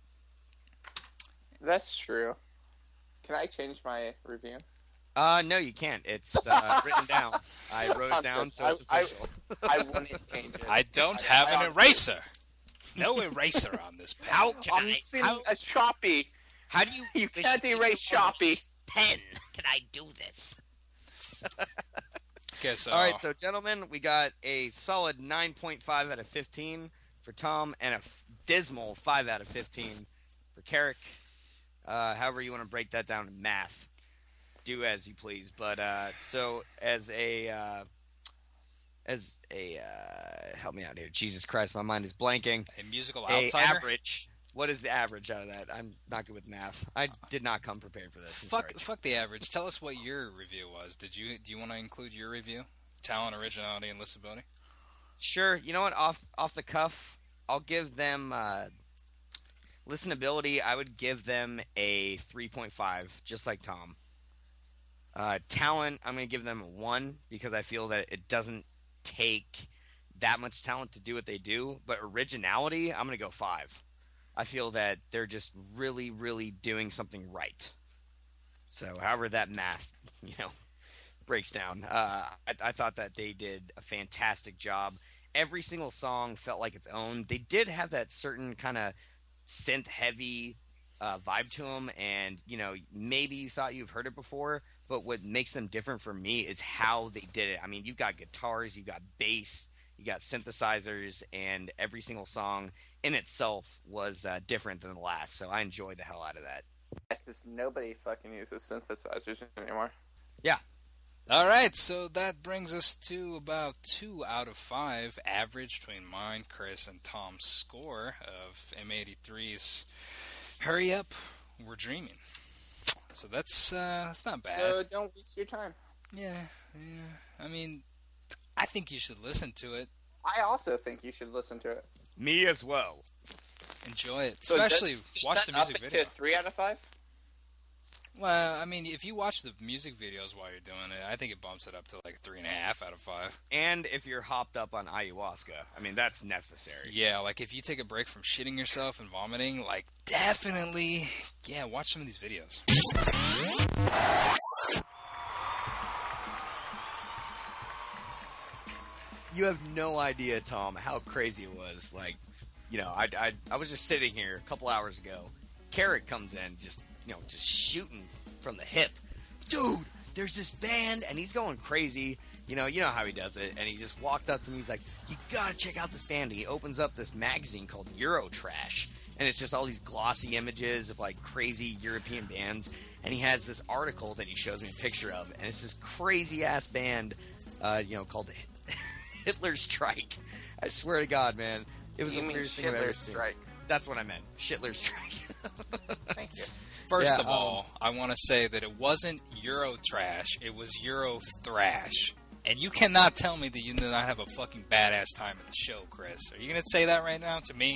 That's true. Can I change my review? Uh, no, you can't. It's uh, written down. I wrote it I'm down, good. so it's I- I- official. I wouldn't change it. I don't I- have I an honestly- eraser. No eraser on this pen. How can I'm I? using How, a Sharpie. how do you? You can't erase Sharpie. Pen. Can I do this? Okay, so All right, so gentlemen, we got a solid nine point five out of fifteen for Tom, and a f- dismal five out of fifteen for Carrick. Uh, however, you want to break that down in math, do as you please. But uh, so as a uh, as a uh, help me out here, Jesus Christ, my mind is blanking. a musical A outsider. average. What is the average out of that? I'm not good with math. I did not come prepared for this. I'm Fuck, sorry. fuck the average. Tell us what your review was. Did you do you want to include your review? Talent, originality, and listenability. Sure. You know what? Off off the cuff, I'll give them uh, listenability. I would give them a three point five, just like Tom. Uh, talent, I'm going to give them a one because I feel that it doesn't take that much talent to do what they do. But originality, I'm going to go five. I feel that they're just really, really doing something right. So, however that math, you know, breaks down. Uh, I, I thought that they did a fantastic job. Every single song felt like its own. They did have that certain kind of synth-heavy uh, vibe to them, and, you know, maybe you thought you've heard it before, but what makes them different for me is how they did it. I mean, you've got guitars, you've got bass, you got synthesizers, and every single song in itself was uh, different than the last, so I enjoyed the hell out of that. Because nobody fucking uses synthesizers anymore. Yeah. All right, so that brings us to about two out of five average between mine, Chris, and Tom's score of M eighty-three's Hurry Up, We're Dreaming. So that's uh, that's not bad. So don't waste your time. Yeah, yeah. I mean, I think you should listen to it. I also think you should listen to it. Me as well. Enjoy it. So Especially does, does watch that the music up it video. to three out of five? Well, I mean, if you watch the music videos while you're doing it, I think it bumps it up to like three and a half out of five. And if you're hopped up on ayahuasca, I mean, that's necessary. Yeah, like if you take a break from shitting yourself and vomiting, like definitely, yeah, watch some of these videos. You have no idea, Tom, how crazy it was. Like, you know, I, I, I was just sitting here a couple hours ago. Carrick comes in, just, you know, just shooting from the hip. Dude, there's this band, and he's going crazy. You know, you know how he does it. And he just walked up to me. He's like, you gotta check out this band. And he opens up this magazine called Eurotrash. And it's just all these glossy images of, like, crazy European bands. And he has this article that he shows me a picture of. And it's this crazy-ass band, uh, you know, called Hitler's Strike. I swear to God, man. It was You the mean weirdest thing I've ever Schindler's seen. Strike. That's what I meant. Hitler's Strike. Thank you. First Yeah, of all, I want to say that it wasn't Euro trash, it was Euro thrash. And you cannot tell me that you did not have a fucking badass time at the show, Chris. Are you going to say that right now to me?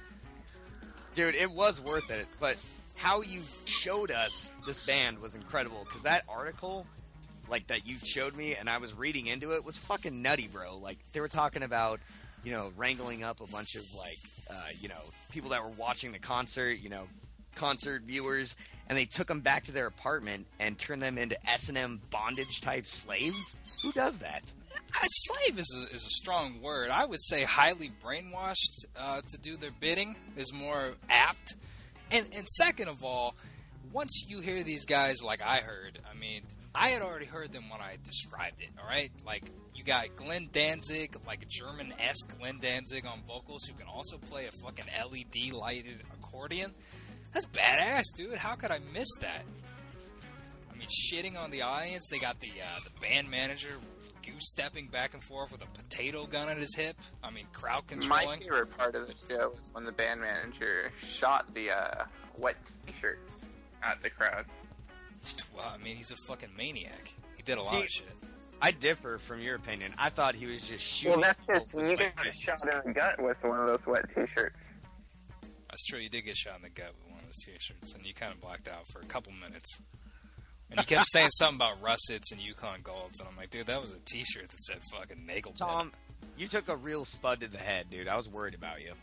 Dude, it was worth it, but how you showed us this band was incredible, because that article, like, that you showed me, and I was reading into it, was fucking nutty, bro. Like, they were talking about, you know, wrangling up a bunch of, like, uh, you know, people that were watching the concert, you know, concert viewers, and they took them back to their apartment and turned them into S and M bondage-type slaves? Who does that? Uh, slave is a, is a strong word. I would say highly brainwashed uh, to do their bidding is more apt. And, and second of all, once you hear these guys like I heard, I mean, I had already heard them when I described it, all right? Like, you got Glenn Danzig, like a German-esque Glenn Danzig on vocals who can also play a fucking L E D-lighted accordion. That's badass, dude. How could I miss that? I mean, shitting on the audience. They got the uh, the band manager goose-stepping back and forth with a potato gun at his hip. I mean, crowd My controlling. favorite part of the show was when the band manager shot the uh, wet T-shirts at the crowd. Well, I mean, he's a fucking maniac. He did a lot See, of shit. I differ from your opinion. I thought he was just shooting. Well, that's because people you with got wet shot t-shirts. in the gut with one of those wet T-shirts. That's true. You did get shot in the gut with one of those T-shirts, and you kind of blacked out for a couple minutes. And you kept saying something about Russets and Yukon Golds, and I'm like, dude, that was a T-shirt that said fucking Nagel. Tom, you took a real spud to the head, dude. I was worried about you.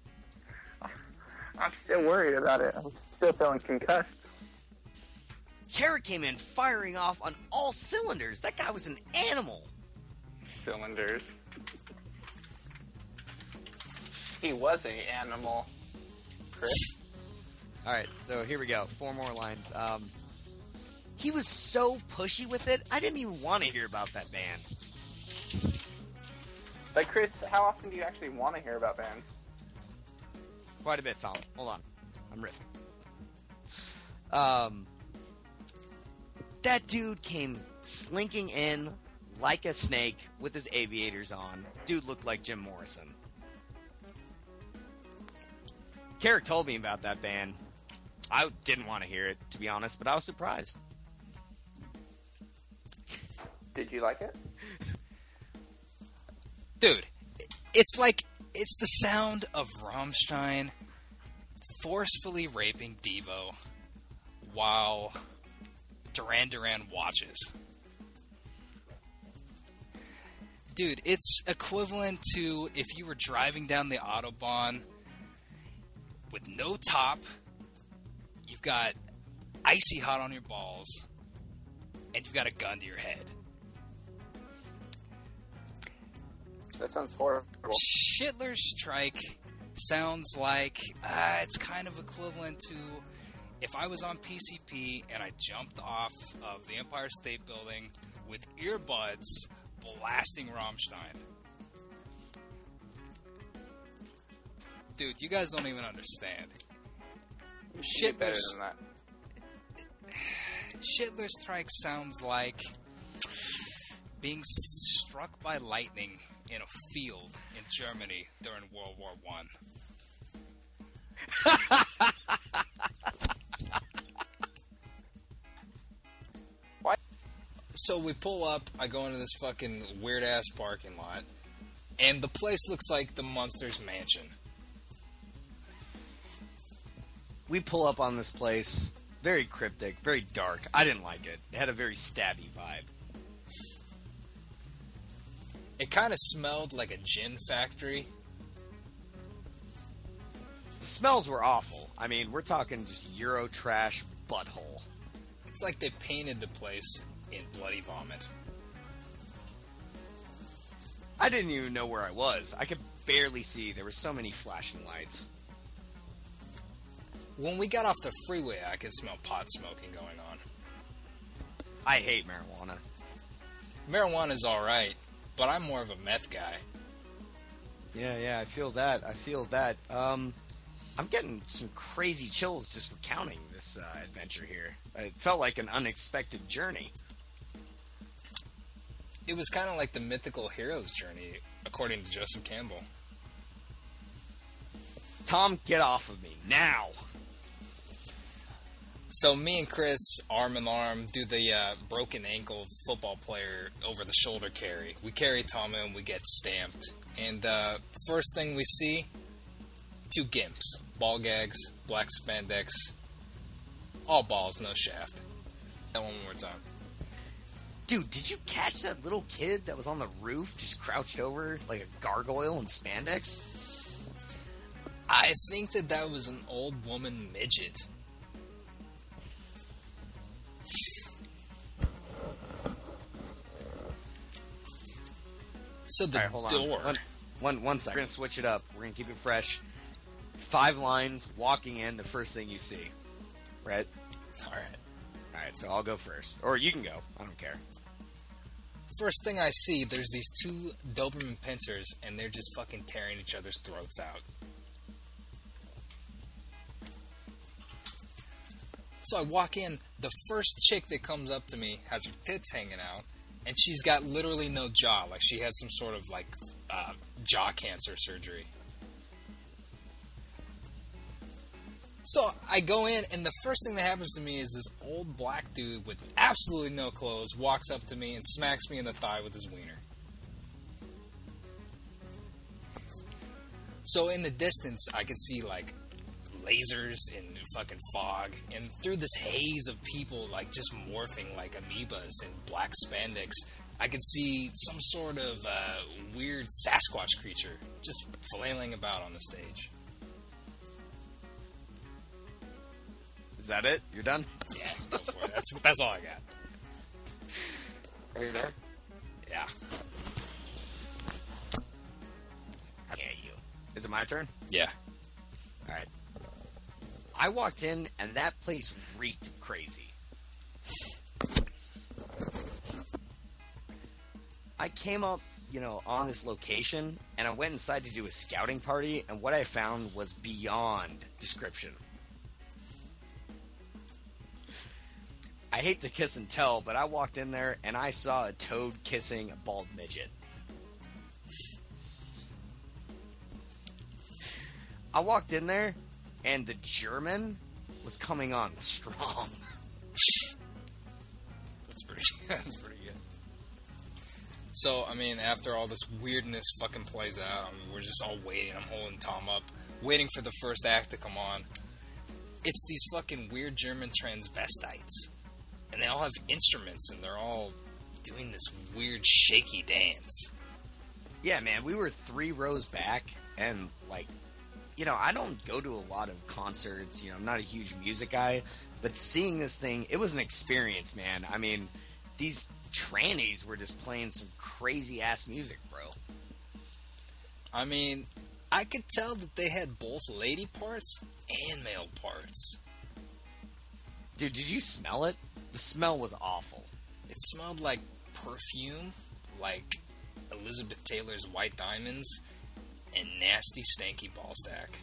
I'm still worried about it. I'm still feeling concussed. Carrot came in firing off on all cylinders. That guy was an animal. Cylinders. He was a animal, Chris. All right, so here we go. Four more lines. Um, he was so pushy with it, I didn't even want to hear about that band. But Chris, how often do you actually want to hear about bands? Quite a bit, Tom. Hold on. I'm riffing. Um, that dude came slinking in like a snake with his aviators on. Dude looked like Jim Morrison. Carrick told me about that band. I didn't want to hear it, to be honest, but I was surprised. Did you like it? Dude, it's like, it's the sound of Rammstein forcefully raping Devo while Duran Duran watches. Dude, it's equivalent to if you were driving down the Autobahn with no top, you've got icy hot on your balls, and you've got a gun to your head. That sounds horrible. Schindler's Strike sounds like uh, it's kind of equivalent to if I was on P C P and I jumped off of the Empire State Building with earbuds blasting Rammstein. Dude, you guys don't even understand. You should be better Schindler's, than that. Schindler's Strike sounds like being struck by lightning in a field in Germany during World War One. What? So we pull up, I go into this fucking weird-ass parking lot, and the place looks like the Munsters Mansion. We pull up on this place, very cryptic, very dark. I didn't like it. It had a very stabby vibe. It kind of smelled like a gin factory. The smells were awful. I mean, we're talking just Euro trash butthole. It's like they painted the place in bloody vomit. I didn't even know where I was. I could barely see. There were so many flashing lights. When we got off the freeway, I could smell pot smoking going on. I hate marijuana. Marijuana's alright, but I'm more of a meth guy. Yeah, yeah, I feel that. I feel that. Um, I'm getting some crazy chills just recounting this uh, adventure here. It felt like an unexpected journey. It was kind of like the mythical hero's journey, according to Joseph Campbell. Tom, get off of me, now! So me and Chris, arm in arm, do the uh, broken ankle football player over the shoulder carry. We carry Tom and we get stamped. And uh, first thing we see, two gimps. Ball gags, black spandex. All balls, no shaft. That one more time. Dude, did you catch that little kid that was on the roof just crouched over like a gargoyle in spandex? I think that that was an old woman midget. So the All right, hold on. door. One, one, one second. We're going to switch it up. We're going to keep it fresh. Five lines, walking in, the first thing you see. Right? All right. All right, so I'll go first. Or you can go. I don't care. First thing I see, there's these two Doberman pincers, and they're just fucking tearing each other's throats out. So I walk in, the first chick that comes up to me has her tits hanging out, and she's got literally no jaw, like she had some sort of like uh, jaw cancer surgery. So I go in, and the first thing that happens to me is this old black dude with absolutely no clothes walks up to me and smacks me in the thigh with his wiener. So in the distance, I can see like lasers and fucking fog, and through this haze of people like just morphing like amoebas in black spandex, I could see some sort of uh, weird Sasquatch creature just flailing about on the stage. Is that it? You're done? Yeah, go for it. That's, that's all I got. Are you there? Yeah. How dare you? Is it my turn? Yeah. All right. I walked in, and that place reeked crazy. I came up, you know, on this location, and I went inside to do a scouting party, and what I found was beyond description. I hate to kiss and tell, but I walked in there, and I saw a toad kissing a bald midget. I walked in there, and the German was coming on strong. That's pretty, that's pretty good. So, I mean, after all this weirdness fucking plays out, I mean, we're just all waiting. I'm holding Tom up, waiting for the first act to come on. It's these fucking weird German transvestites. And they all have instruments, and they're all doing this weird shaky dance. Yeah, man, we were three rows back, and, like, you know, I don't go to a lot of concerts, you know, I'm not a huge music guy, But seeing this thing, it was an experience, man. I mean, these trannies were just playing some crazy ass music, bro. I mean, I could tell that they had both lady parts and male parts. Dude, did you smell it? The smell was awful. It smelled like perfume, like Elizabeth Taylor's White Diamonds, and nasty, stanky ball stack.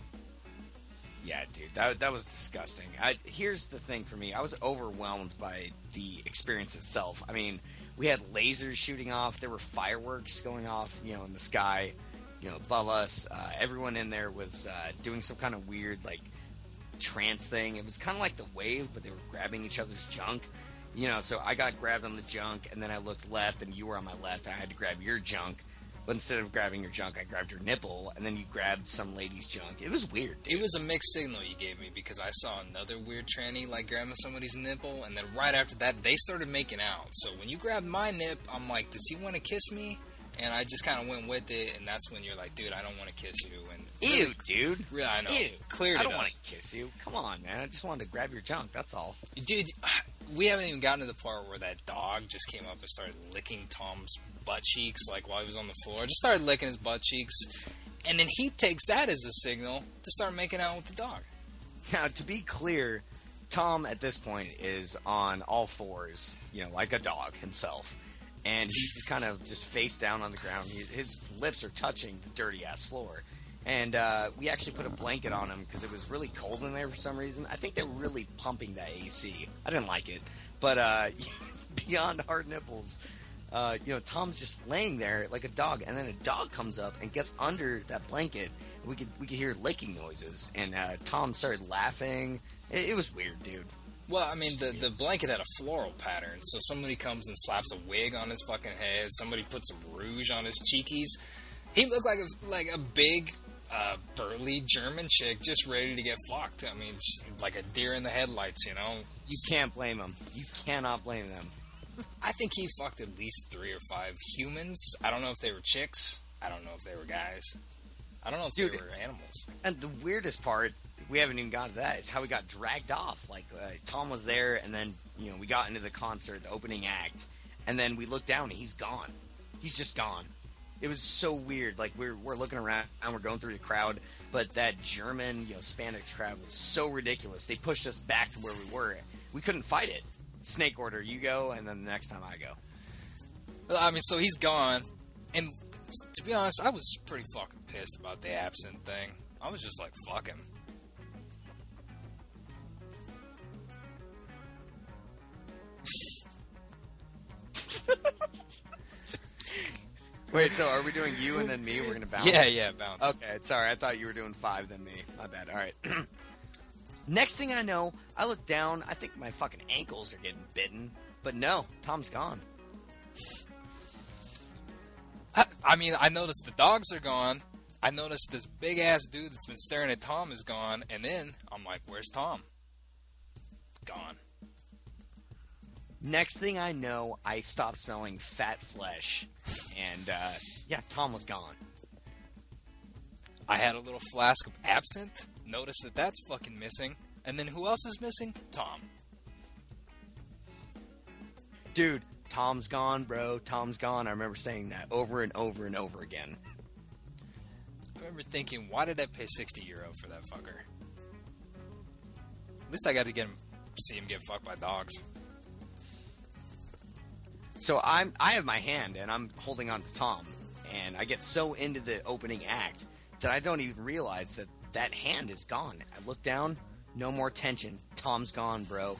Yeah, dude, that that was disgusting. I, here's the thing for me. I was overwhelmed by the experience itself. I mean, we had lasers shooting off. There were fireworks going off, you know, in the sky, you know, above us. Uh, everyone in there was uh, doing some kind of weird, like, trance thing. It was kind of like the Wave, but they were grabbing each other's junk. You know, so I got grabbed on the junk, and then I looked left, and you were on my left, and I had to grab your junk. But instead of grabbing your junk, I grabbed your nipple, and then you grabbed some lady's junk. It was weird, dude. It was a mixed signal you gave me, because I saw another weird tranny, like, grabbing somebody's nipple, and then right after that, they started making out. So when you grabbed my nip, I'm like, does he want to kiss me? And I just kind of went with it, and that's when you're like, dude, I don't want to kiss you. And Ew, really, dude. Really, I know. Ew. Cleared I don't it up. want to kiss you. Come on, man. I just wanted to grab your junk. That's all. Dude, we haven't even gotten to the part where that dog just came up and started licking Tom's butt cheeks, like, while he was on the floor. Just started licking his butt cheeks. And then he takes that as a signal to start making out with the dog. Now, to be clear, Tom at this point is on all fours, you know, like a dog himself. And he's kind of just face down on the ground. He, his lips are touching the dirty-ass floor. And uh, we actually put a blanket on him because it was really cold in there for some reason. I think they're really pumping that A C. I didn't like it. But uh, beyond hard nipples, uh, you know, Tom's just laying there like a dog. And then a dog comes up and gets under that blanket. We could we could hear licking noises. And uh, Tom started laughing. It, it was weird, dude. Well, I mean, the, the blanket had a floral pattern, so somebody comes and slaps a wig on his fucking head, somebody puts some rouge on his cheekies. He looked like a, like a big, uh, burly German chick just ready to get fucked. I mean, like a deer in the headlights, you know? You can't blame him. You cannot blame them. I think he fucked at least three or five humans. I don't know if they were chicks. I don't know if they were guys. I don't know if Dude, they were animals. And the weirdest part, we haven't even gotten to that, is how we got dragged off. Like, uh, Tom was there, and then, you know, we got into the concert, the opening act, and then we looked down, and he's gone. He's just gone. It was so weird. Like, we're, we're looking around, and we're going through the crowd, but that German, you know, Spanish crowd was so ridiculous. They pushed us back to where we were. We couldn't fight it. Snake order, you go, and then the next time I go. Well, I mean, so he's gone, and to be honest, I was pretty fucking pissed about the absinthe thing. I was just like, fuck him. Wait, so are we doing you and then me? We're going to bounce? Yeah, yeah, bounce. Okay, sorry. I thought you were doing five, then me. My bad. All right. Next thing I know, I look down. I think my fucking ankles are getting bitten. But no, Tom's gone. I, I mean, I noticed the dogs are gone. I noticed this big-ass dude that's been staring at Tom is gone. And then I'm like, where's Tom? Gone. Next thing I know, I stopped smelling fat flesh. And, uh, yeah, Tom was gone. I had a little flask of absinthe. Noticed that that's fucking missing. And then who else is missing? Tom. Dude, Tom's gone, bro. Tom's gone. I remember saying that over and over and over again. I remember thinking, why did I pay sixty euro for that fucker? At least I got to get him, see him get fucked by dogs. So I'm, I have my hand, and I'm holding on to Tom. And I get so into the opening act that I don't even realize that that hand is gone. I look down, no more tension. Tom's gone, bro.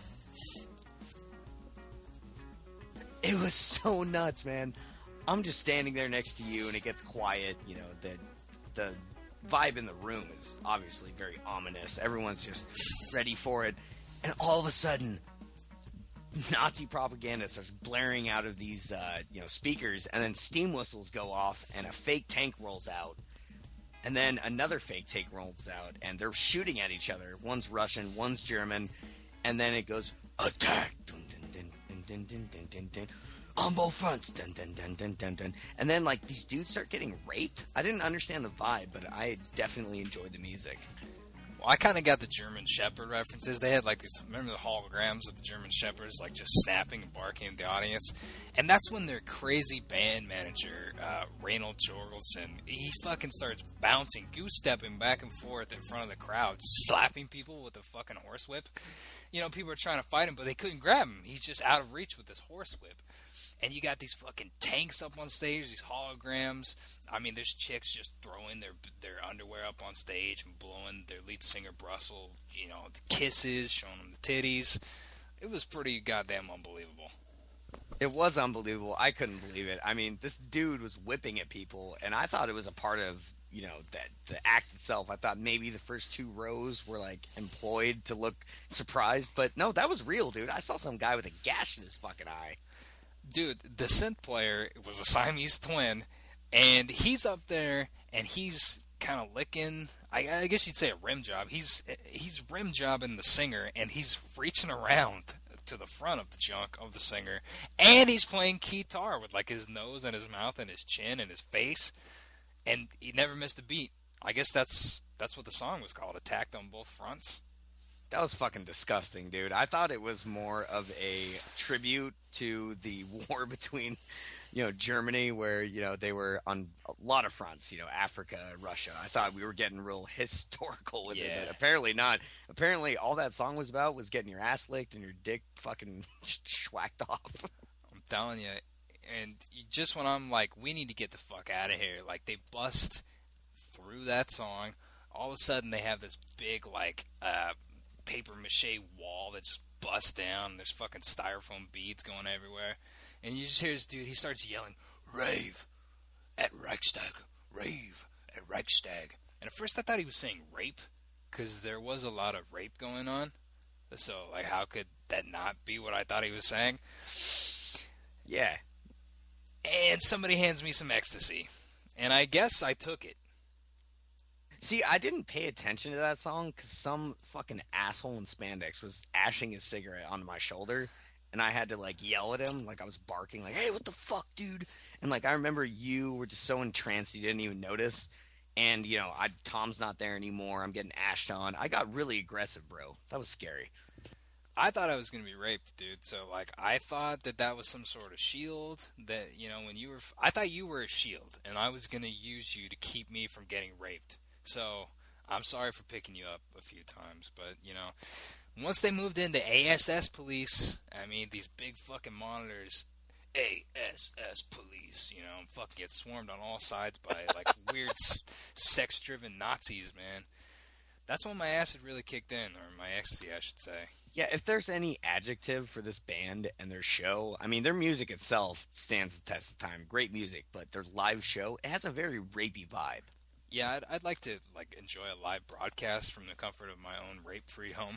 It was so nuts, man. I'm just standing there next to you, and it gets quiet. You know, the the vibe in the room is obviously very ominous. Everyone's just ready for it. And all of a sudden, Nazi propaganda starts blaring out of these, uh, you know, speakers, and then steam whistles go off, and a fake tank rolls out. And then another fake tank rolls out, and they're shooting at each other. One's Russian, one's German, and then it goes, attack! Dun, dun, dun, dun, dun, dun, dun, dun. On both fronts! Dun, dun, dun, dun, dun, dun. And then, like, these dudes start getting raped. I didn't understand the vibe, but I definitely enjoyed the music. Well, I kind of got the German Shepherd references. They had like these, remember the holograms of the German Shepherds, like just snapping and barking at the audience? And that's when their crazy band manager, uh, Reynold Jorgensen, he fucking starts bouncing, goose-stepping back and forth in front of the crowd, slapping people with a fucking horsewhip. You know, people are trying to fight him, but they couldn't grab him. He's just out of reach with this horsewhip. And you got these fucking tanks up on stage, these holograms. I mean, there's chicks just throwing their their underwear up on stage and blowing their lead singer Brussel, you know, the kisses, showing them the titties. It was pretty goddamn unbelievable. It was unbelievable. I couldn't believe it. I mean, this dude was whipping at people, and I thought it was a part of, you know, that the act itself. I thought maybe the first two rows were, like, employed to look surprised. But, no, that was real, dude. I saw some guy with a gash in his fucking eye. Dude, the synth player was a Siamese twin, and he's up there, and he's kind of licking, I, I guess you'd say a rim job. He's he's rim jobbing the singer, and he's reaching around to the front of the junk of the singer, and he's playing guitar with, like, his nose and his mouth and his chin and his face, and he never missed a beat. I guess that's that's what the song was called, Attacked on Both Fronts. That was fucking disgusting, dude. I thought it was more of a tribute to the war between, you know, Germany, where, you know, they were on a lot of fronts, you know, Africa, Russia. I thought we were getting real historical with Yeah. it, but apparently not. Apparently all that song was about was getting your ass licked and your dick fucking schwacked off. I'm telling you, and just when I'm like, we need to get the fuck out of here, like, they bust through that song. All of a sudden, they have this big, like, uh, paper mache wall that just busts down. There's fucking styrofoam beads going everywhere. And you just hear this dude, he starts yelling, "Rave at Reichstag, rave at Reichstag." And at first I thought he was saying rape, because there was a lot of rape going on. So, like, how could that not be what I thought he was saying? Yeah. And somebody hands me some ecstasy. And I guess I took it. See, I didn't pay attention to that song because some fucking asshole in spandex was ashing his cigarette onto my shoulder, and I had to, like, yell at him, like I was barking, like, "Hey, what the fuck, dude?" And, like, I remember you were just so entranced you didn't even notice, and, you know, I Tom's not there anymore, I'm getting ashed on. I got really aggressive, bro. That was scary. I thought I was going to be raped, dude. So, like, I thought that that was some sort of shield that, you know, when you were... I thought you were a shield, and I was going to use you to keep me from getting raped. So, I'm sorry for picking you up a few times, but, you know, once they moved into A S S police, I mean, these big fucking monitors, A S S police, you know, fucking get swarmed on all sides by, like, weird sex-driven Nazis, man. That's when my acid really kicked in, or my ecstasy, I should say. Yeah, if there's any adjective for this band and their show, I mean, their music itself stands the test of time. Great music, but their live show, it has a very rapey vibe. Yeah, I'd, I'd like to, like, enjoy a live broadcast from the comfort of my own rape-free home.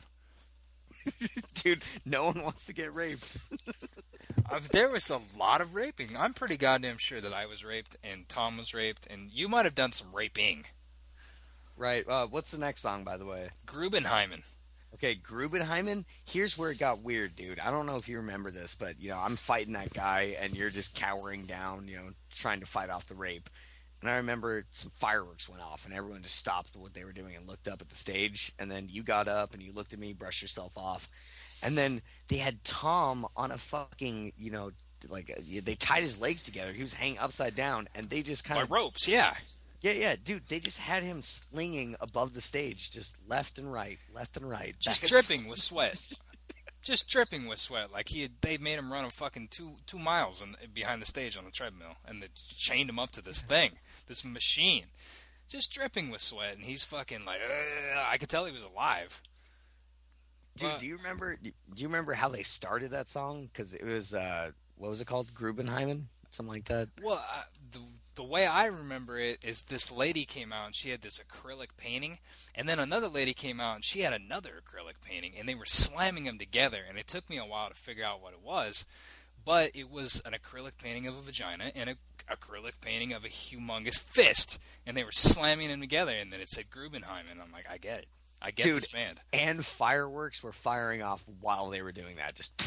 Dude, no one wants to get raped. uh, there was a lot of raping. I'm pretty goddamn sure that I was raped, and Tom was raped, and you might have done some raping. Right. Uh, what's the next song, by the way? Grubenheimen. Okay, Grubenheimen, here's where it got weird, dude. I don't know if you remember this, but, you know, I'm fighting that guy, and you're just cowering down, you know, trying to fight off the rape. And I remember some fireworks went off, and everyone just stopped what they were doing and looked up at the stage. And then you got up, and you looked at me, brushed yourself off. And then they had Tom on a fucking, you know, like, they tied his legs together. He was hanging upside down, and they just kind By of... ropes, yeah. Yeah, yeah, dude, they just had him slinging above the stage, just left and right, left and right. Just back dripping with sweat. Just dripping with sweat. Like, he had, they made him run a fucking two two miles in, behind the stage on the treadmill, and they chained him up to this thing, this machine. Just dripping with sweat, and he's fucking like, ugh. I could tell he was alive. Dude, But- do you remember? Do you remember how they started that song? Because it was, uh, what was it called? Grubenheimen, something like that. Well, uh, the the way I remember it is this lady came out and she had this acrylic painting, and then another lady came out and she had another acrylic painting, and they were slamming them together, and it took me a while to figure out what it was, but it was an acrylic painting of a vagina and an acrylic painting of a humongous fist, and they were slamming them together, and then it said Grubenheim, and I'm like, I get it. I get Dude, this band. And fireworks were firing off while they were doing that. Just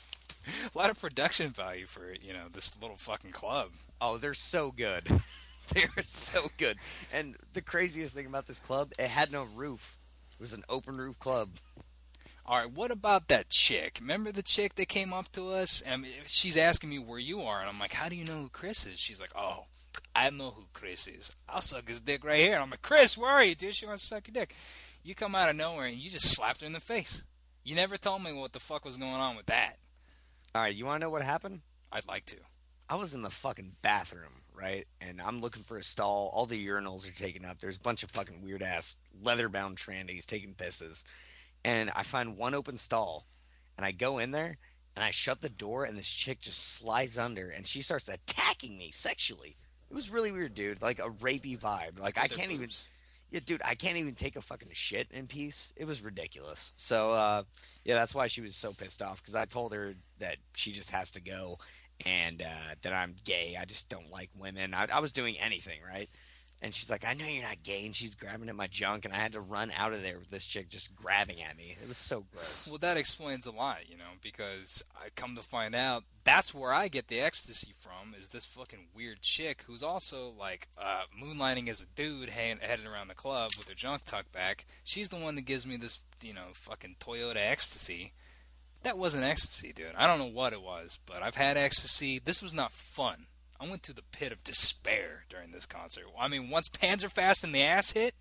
A lot of production value for, you know, this little fucking club. oh, they're so good. They are so good. And the craziest thing about this club, it had no roof. It was an open roof club. All right, what about that chick? Remember the chick that came up to us? And she's asking me where you are, and I'm like, how do you know who Chris is? She's like, oh, I know who Chris is. I'll suck his dick right here. And I'm like, Chris, where are you, dude? She wants to suck your dick. You come out of nowhere, and you just slapped her in the face. You never told me what the fuck was going on with that. All right, you want to know what happened? I'd like to. I was in the fucking bathroom, right? And I'm looking for a stall. All the urinals are taken up. There's a bunch of fucking weird-ass leather-bound trannies taking pisses. And I find one open stall, and I go in there, and I shut the door, and this chick just slides under, and she starts attacking me sexually. It was really weird, dude. Like a rapey vibe. Like I can't even... Yeah, dude, I can't even take a fucking shit in peace. It was ridiculous. So, uh, yeah, that's why she was so pissed off, because I told her that she just has to go, and uh, that I'm gay. I just don't like women. I, I was doing anything, right? And she's like, I know you're not gay, and she's grabbing at my junk, and I had to run out of there with this chick just grabbing at me. It was so gross. Well, that explains a lot, you know, because I come to find out that's where I get the ecstasy from, is this fucking weird chick who's also, like, uh, moonlighting as a dude heading around the club with her junk tucked back. She's the one that gives me this, you know, fucking Toyota ecstasy. That wasn't ecstasy, dude. I don't know what it was, but I've had ecstasy. This was not fun. I went to the pit of despair during this concert. I mean, once Panzerfaust and the ass hit,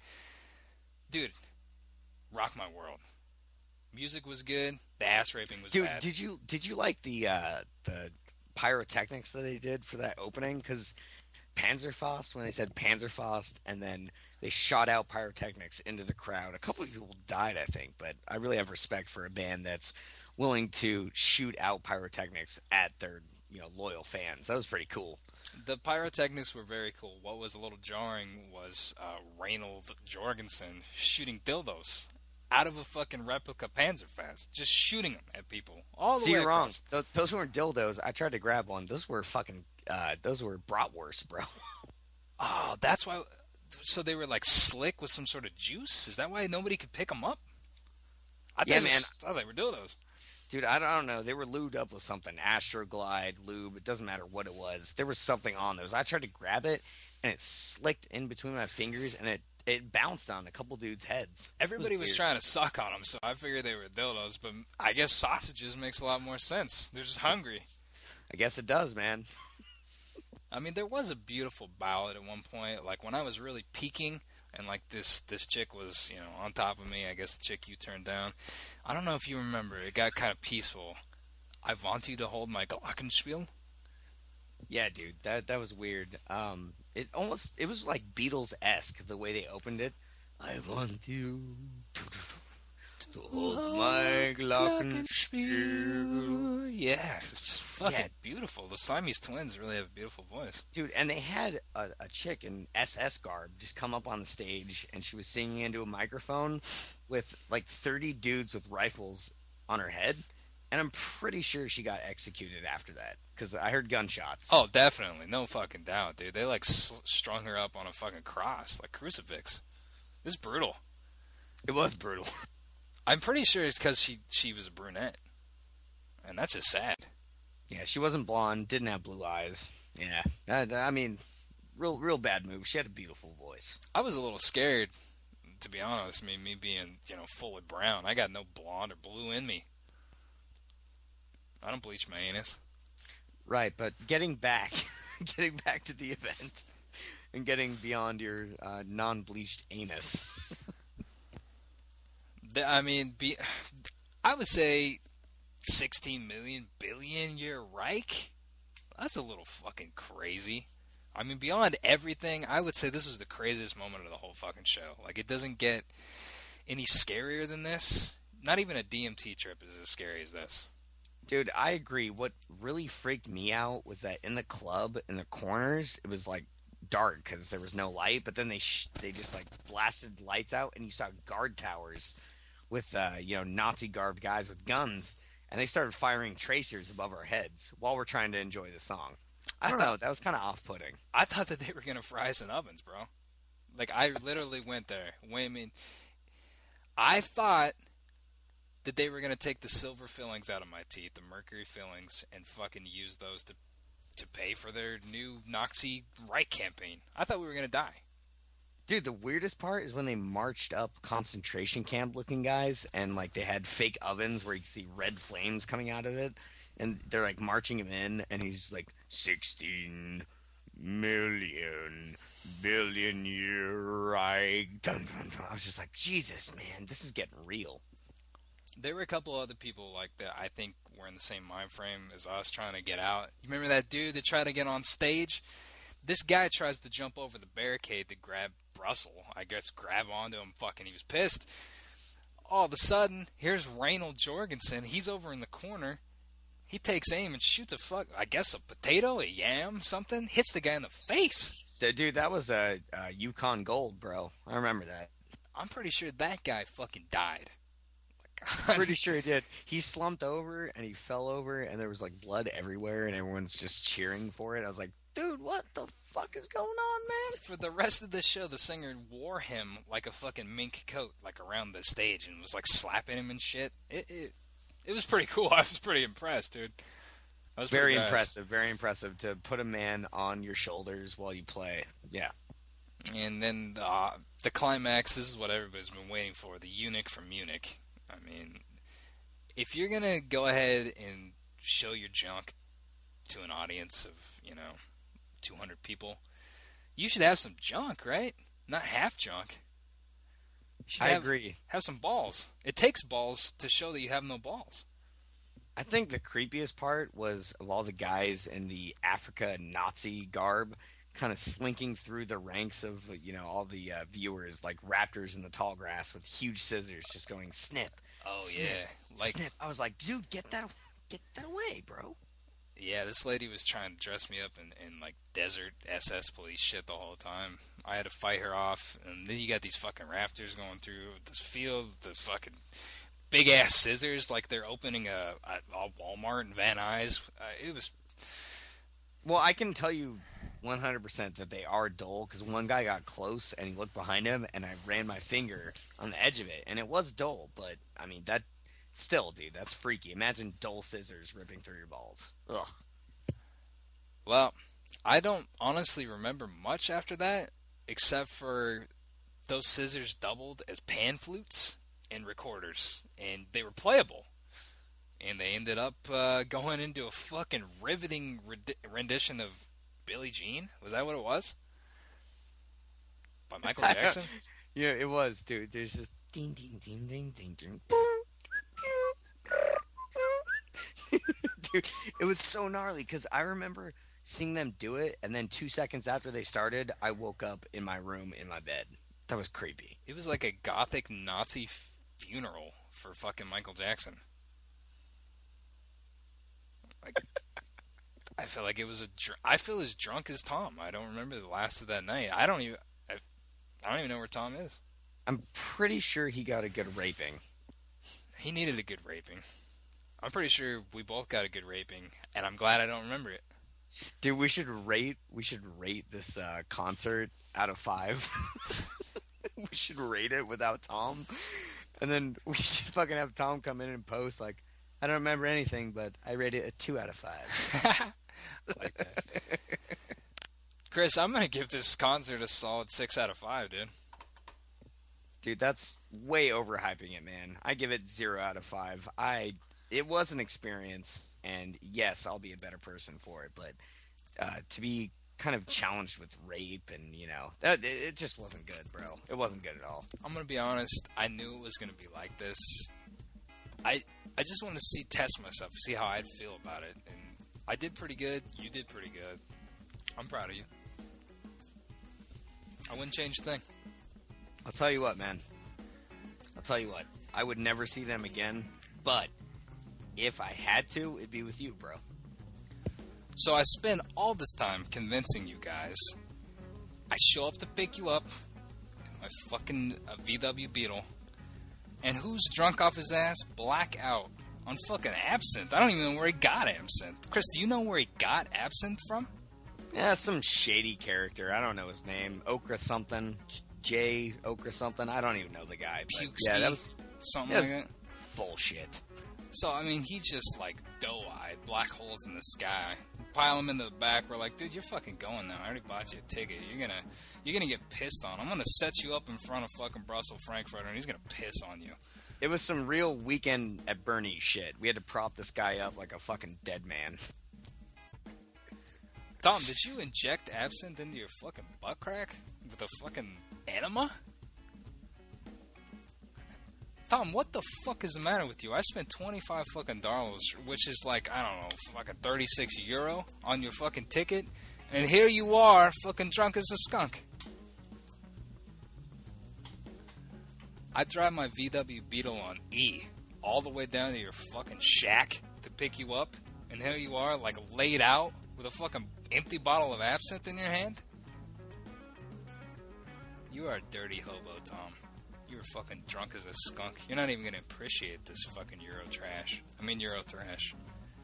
dude, rock my world. Music was good. The ass raping was dude, bad. Dude, did you did you like the uh, the pyrotechnics that they did for that opening? Because Panzerfaust, when they said Panzerfaust, and then they shot out pyrotechnics into the crowd. A couple of people died, I think, but I really have respect for a band that's willing to shoot out pyrotechnics at their, you know, loyal fans. That was pretty cool. The pyrotechnics were very cool. What was a little jarring was uh, Reynold Jorgensen shooting dildos out of a fucking replica Panzerfaust, just shooting them at people all the See, way you're wrong. across. Those, those weren't dildos. I tried to grab one. Those were fucking. Uh, those were bratwurst, bro. Oh, that's why. So they were like slick with some sort of juice. Is that why nobody could pick them up? I Yeah, thought man. I thought they were dildos. Dude, I don't, I don't know. They were lubed up with something. Astroglide, lube. It doesn't matter what it was. There was something on those. I tried to grab it, and it slicked in between my fingers, and it, it bounced on a couple dudes' heads. Everybody was, was trying to suck on them, so I figured they were dildos. But I guess sausages makes a lot more sense. They're just hungry. I guess it does, man. I mean, there was a beautiful ballad at one point. Like, when I was really peaking, and, like, this, this chick was, you know, on top of me. I guess the chick you turned down. I don't know if you remember. It got kind of peaceful. I want you to hold my Glockenspiel. Yeah, dude. That that was weird. Um, it almost... It was, like, Beatles-esque, the way they opened it. I want you to hold my Glockenspiel. Yeah, it's fucking Yeah. beautiful. The Siamese twins really have a beautiful voice. Dude, and they had a, a chick in S S garb just come up on the stage, and she was singing into a microphone with like thirty dudes with rifles on her head, and I'm pretty sure she got executed after that, because I heard gunshots. Oh, definitely. No fucking doubt, dude. They, like, s- strung her up on a fucking cross, like crucifix. It was brutal. It was brutal. I'm pretty sure it's because she, she was a brunette. And that's just sad. Yeah, she wasn't blonde, didn't have blue eyes. Yeah, I, I mean, real real bad move. She had a beautiful voice. I was a little scared, to be honest. I mean, me being, you know, fully brown. I got no blonde or blue in me. I don't bleach my anus. Right, but getting back, getting back to the event, and getting beyond your uh, non-bleached anus. The- I mean, be, I would say sixteen million billion year Reich? That's a little fucking crazy. I mean, beyond everything, I would say this was the craziest moment of the whole fucking show. Like, it doesn't get any scarier than this. Not even a D M T trip is as scary as this. Dude, I agree. What really freaked me out was that in the club, in the corners, it was like dark because there was no light. But then they sh- they just like blasted lights out, and you saw guard towers with uh, you know Nazi garbed guys with guns, and they started firing tracers above our heads while we're trying to enjoy the song. I don't know. That was kind of off-putting. I thought that they were going to fry us in ovens, bro. Like, I literally went there. Wait, I mean, I thought that they were going to take the silver fillings out of my teeth, the mercury fillings, and fucking use those to to pay for their new Nazi Reich campaign. I thought we were going to die. Dude, the weirdest part is when they marched up concentration camp looking guys and like they had fake ovens where you could see red flames coming out of it, and they're like marching him in, and he's like sixteen million billion year Reich. Dun, dun, dun. I was just like, Jesus, man, this is getting real. There were a couple other people like that I think were in the same mind frame as us trying to get out. You remember that dude that tried to get on stage? This guy tries to jump over the barricade to grab Russell. I guess grab onto him. Fucking, he was pissed. All of a sudden, here's Reynold Jorgensen. He's over in the corner. He takes aim and shoots a fuck, I guess a potato, a yam, something. Hits the guy in the face. Dude, that was a, a Yukon Gold, bro. I remember that. I'm pretty sure that guy fucking died. Pretty sure he did. He slumped over and he fell over and there was like blood everywhere and everyone's just cheering for it. I was like, dude, what the fuck is going on, man? For the rest of the show, the singer wore him like a fucking mink coat, like around the stage, and was like slapping him and shit. It it, it was pretty cool. I was pretty impressed, dude. I was very impressive, very impressive to put a man on your shoulders while you play. Yeah. And then uh, the climax, this is what everybody's been waiting for, the eunuch from Munich. I mean, if you're going to go ahead and show your junk to an audience of, you know, two hundred people, you should have some junk, right? Not half junk. You should I have, agree. Have some balls. It takes balls to show that you have no balls. I think the creepiest part was of all the guys in the Africa Nazi garb kind of slinking through the ranks of, you know, all the uh, viewers like raptors in the tall grass with huge scissors just going snip. Oh, snip, yeah. Like, snip. I was like, dude, get that, get that away, bro. Yeah, this lady was trying to dress me up in, in like desert S S police shit the whole time. I had to fight her off, and then you got these fucking raptors going through this field, the fucking big ass scissors, like they're opening a, a, a Walmart in Van Nuys. Uh, it was. Well, I can tell you one hundred percent that they are dull, because one guy got close and he looked behind him, and I ran my finger on the edge of it, and it was dull, but I mean that. Still, dude, that's freaky. Imagine dull scissors ripping through your balls. Ugh. Well, I don't honestly remember much after that, except for those scissors doubled as pan flutes and recorders, and they were playable. And they ended up uh, going into a fucking riveting rendition of Billie Jean. Was that what it was? By Michael Jackson? Yeah, it was, dude. There's just ding, ding, ding, ding, ding, ding. Dude, it was so gnarly because I remember seeing them do it, and then two seconds after they started, I woke up in my room in my bed. That was creepy. It was like a gothic Nazi funeral for fucking Michael Jackson. Like, I feel like it was a. Dr- I feel as drunk as Tom. I don't remember the last of that night. I don't even. I, I don't even know where Tom is. I'm pretty sure he got a good raping. He needed a good raping. I'm pretty sure we both got a good raping, and I'm glad I don't remember it. Dude, we should rate we should rate this uh, concert out of five. We should rate it without Tom, and then we should fucking have Tom come in and post like, I don't remember anything, but I rate it a two out of five. Like that. Chris, I'm gonna give this concert a solid six out of five, dude. Dude, that's way overhyping it, man. I give it zero out of five. I. It was an experience, and yes, I'll be a better person for it, but uh, to be kind of challenged with rape and, you know, that, it, it just wasn't good, bro. It wasn't good at all. I'm going to be honest, I knew it was going to be like this. I I just wanted to see, test myself, see how I'd feel about it, and I did pretty good, you did pretty good. I'm proud of you. I wouldn't change a thing. I'll tell you what, man. I'll tell you what. I would never see them again, but if I had to, it'd be with you, bro. So I spend all this time convincing you guys. I show up to pick you up in my fucking uh, V W Beetle. And who's drunk off his ass? Blackout. On fucking absinthe. I don't even know where he got absinthe. Chris, do you know where he got absinthe from? Yeah, some shady character. I don't know his name. Okra something. Jay Okra something. I don't even know the guy. But Pukesky, yeah, that was something that like was that. Bullshit. So, I mean, he's just like doe-eyed, black holes in the sky. pile him into the back. We're like, dude, you're fucking going now. I already bought you a ticket. You're gonna, you're gonna get pissed on. I'm gonna set you up in front of fucking Brussels Frankfurter, and he's gonna piss on you. It was some real Weekend at Bernie's shit. We had to prop this guy up like a fucking dead man. Tom, did you inject absinthe into your fucking butt crack with a fucking enema? Tom, what the fuck is the matter with you? I spent twenty-five fucking dollars, which is like, I don't know, fucking thirty-six euro on your fucking ticket, and here you are, fucking drunk as a skunk. I drive my V W Beetle on E all the way down to your fucking shack to pick you up, and here you are, like, laid out with a fucking empty bottle of absinthe in your hand? You are a dirty hobo, Tom. You were fucking drunk as a skunk. You're not even gonna appreciate this fucking Euro trash. I mean Euro thrash.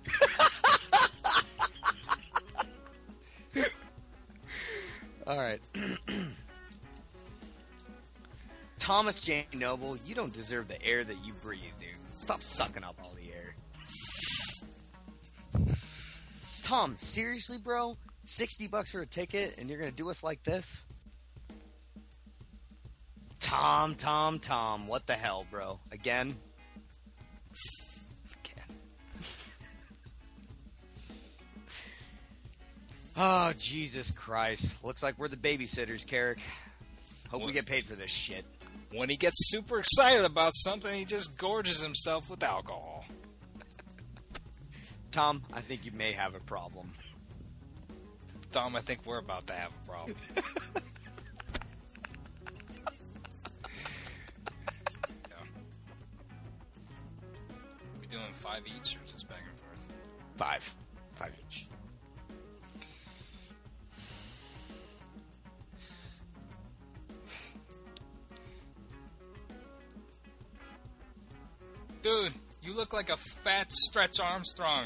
Alright. Thomas J. Noble, you don't deserve the air that you breathe, dude. Stop sucking up all the air. Tom, seriously, bro? sixty bucks for a ticket and you're gonna do us like this? Tom, Tom, Tom, what the hell, bro? Again? Again. Oh, Jesus Christ. Looks like we're the babysitters, Carrick. Hope we get paid for this shit. When he gets super excited about something, he just gorges himself with alcohol. Tom, I think you may have a problem. Tom, I think we're about to have a problem. Doing five each or just back and forth? Five. Five each. Dude, you look like a fat Stretch Armstrong.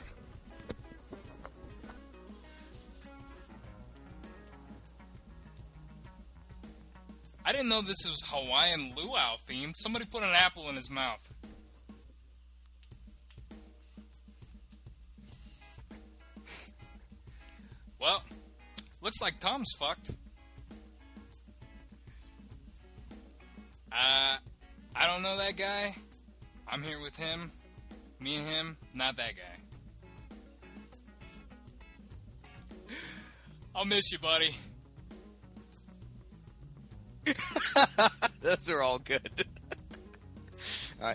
I didn't know this was Hawaiian luau themed. Somebody put an apple in his mouth. Well, looks like Tom's fucked. Uh, I don't know that guy. I'm here with him. Me and him, not that guy. I'll miss you, buddy. Those are all good. Alright.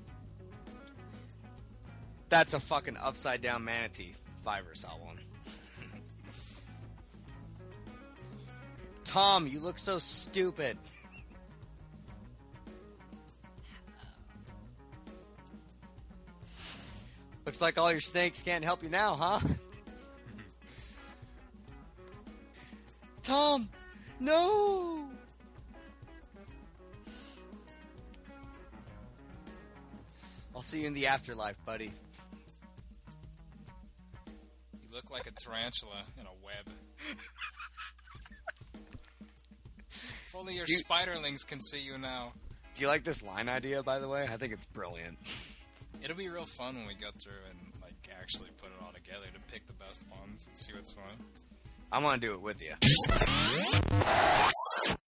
That's a fucking upside down manatee. If I ever saw one. Tom, you look so stupid. Looks like all your snakes can't help you now, huh? Tom, no! I'll see you in the afterlife, buddy. You look like a tarantula in a web. If only your you, spiderlings can see you now. Do you like this line idea, by the way? I think it's brilliant. It'll be real fun when we go through and like actually put it all together to pick the best ones and see what's fun. I'm gonna do it with you.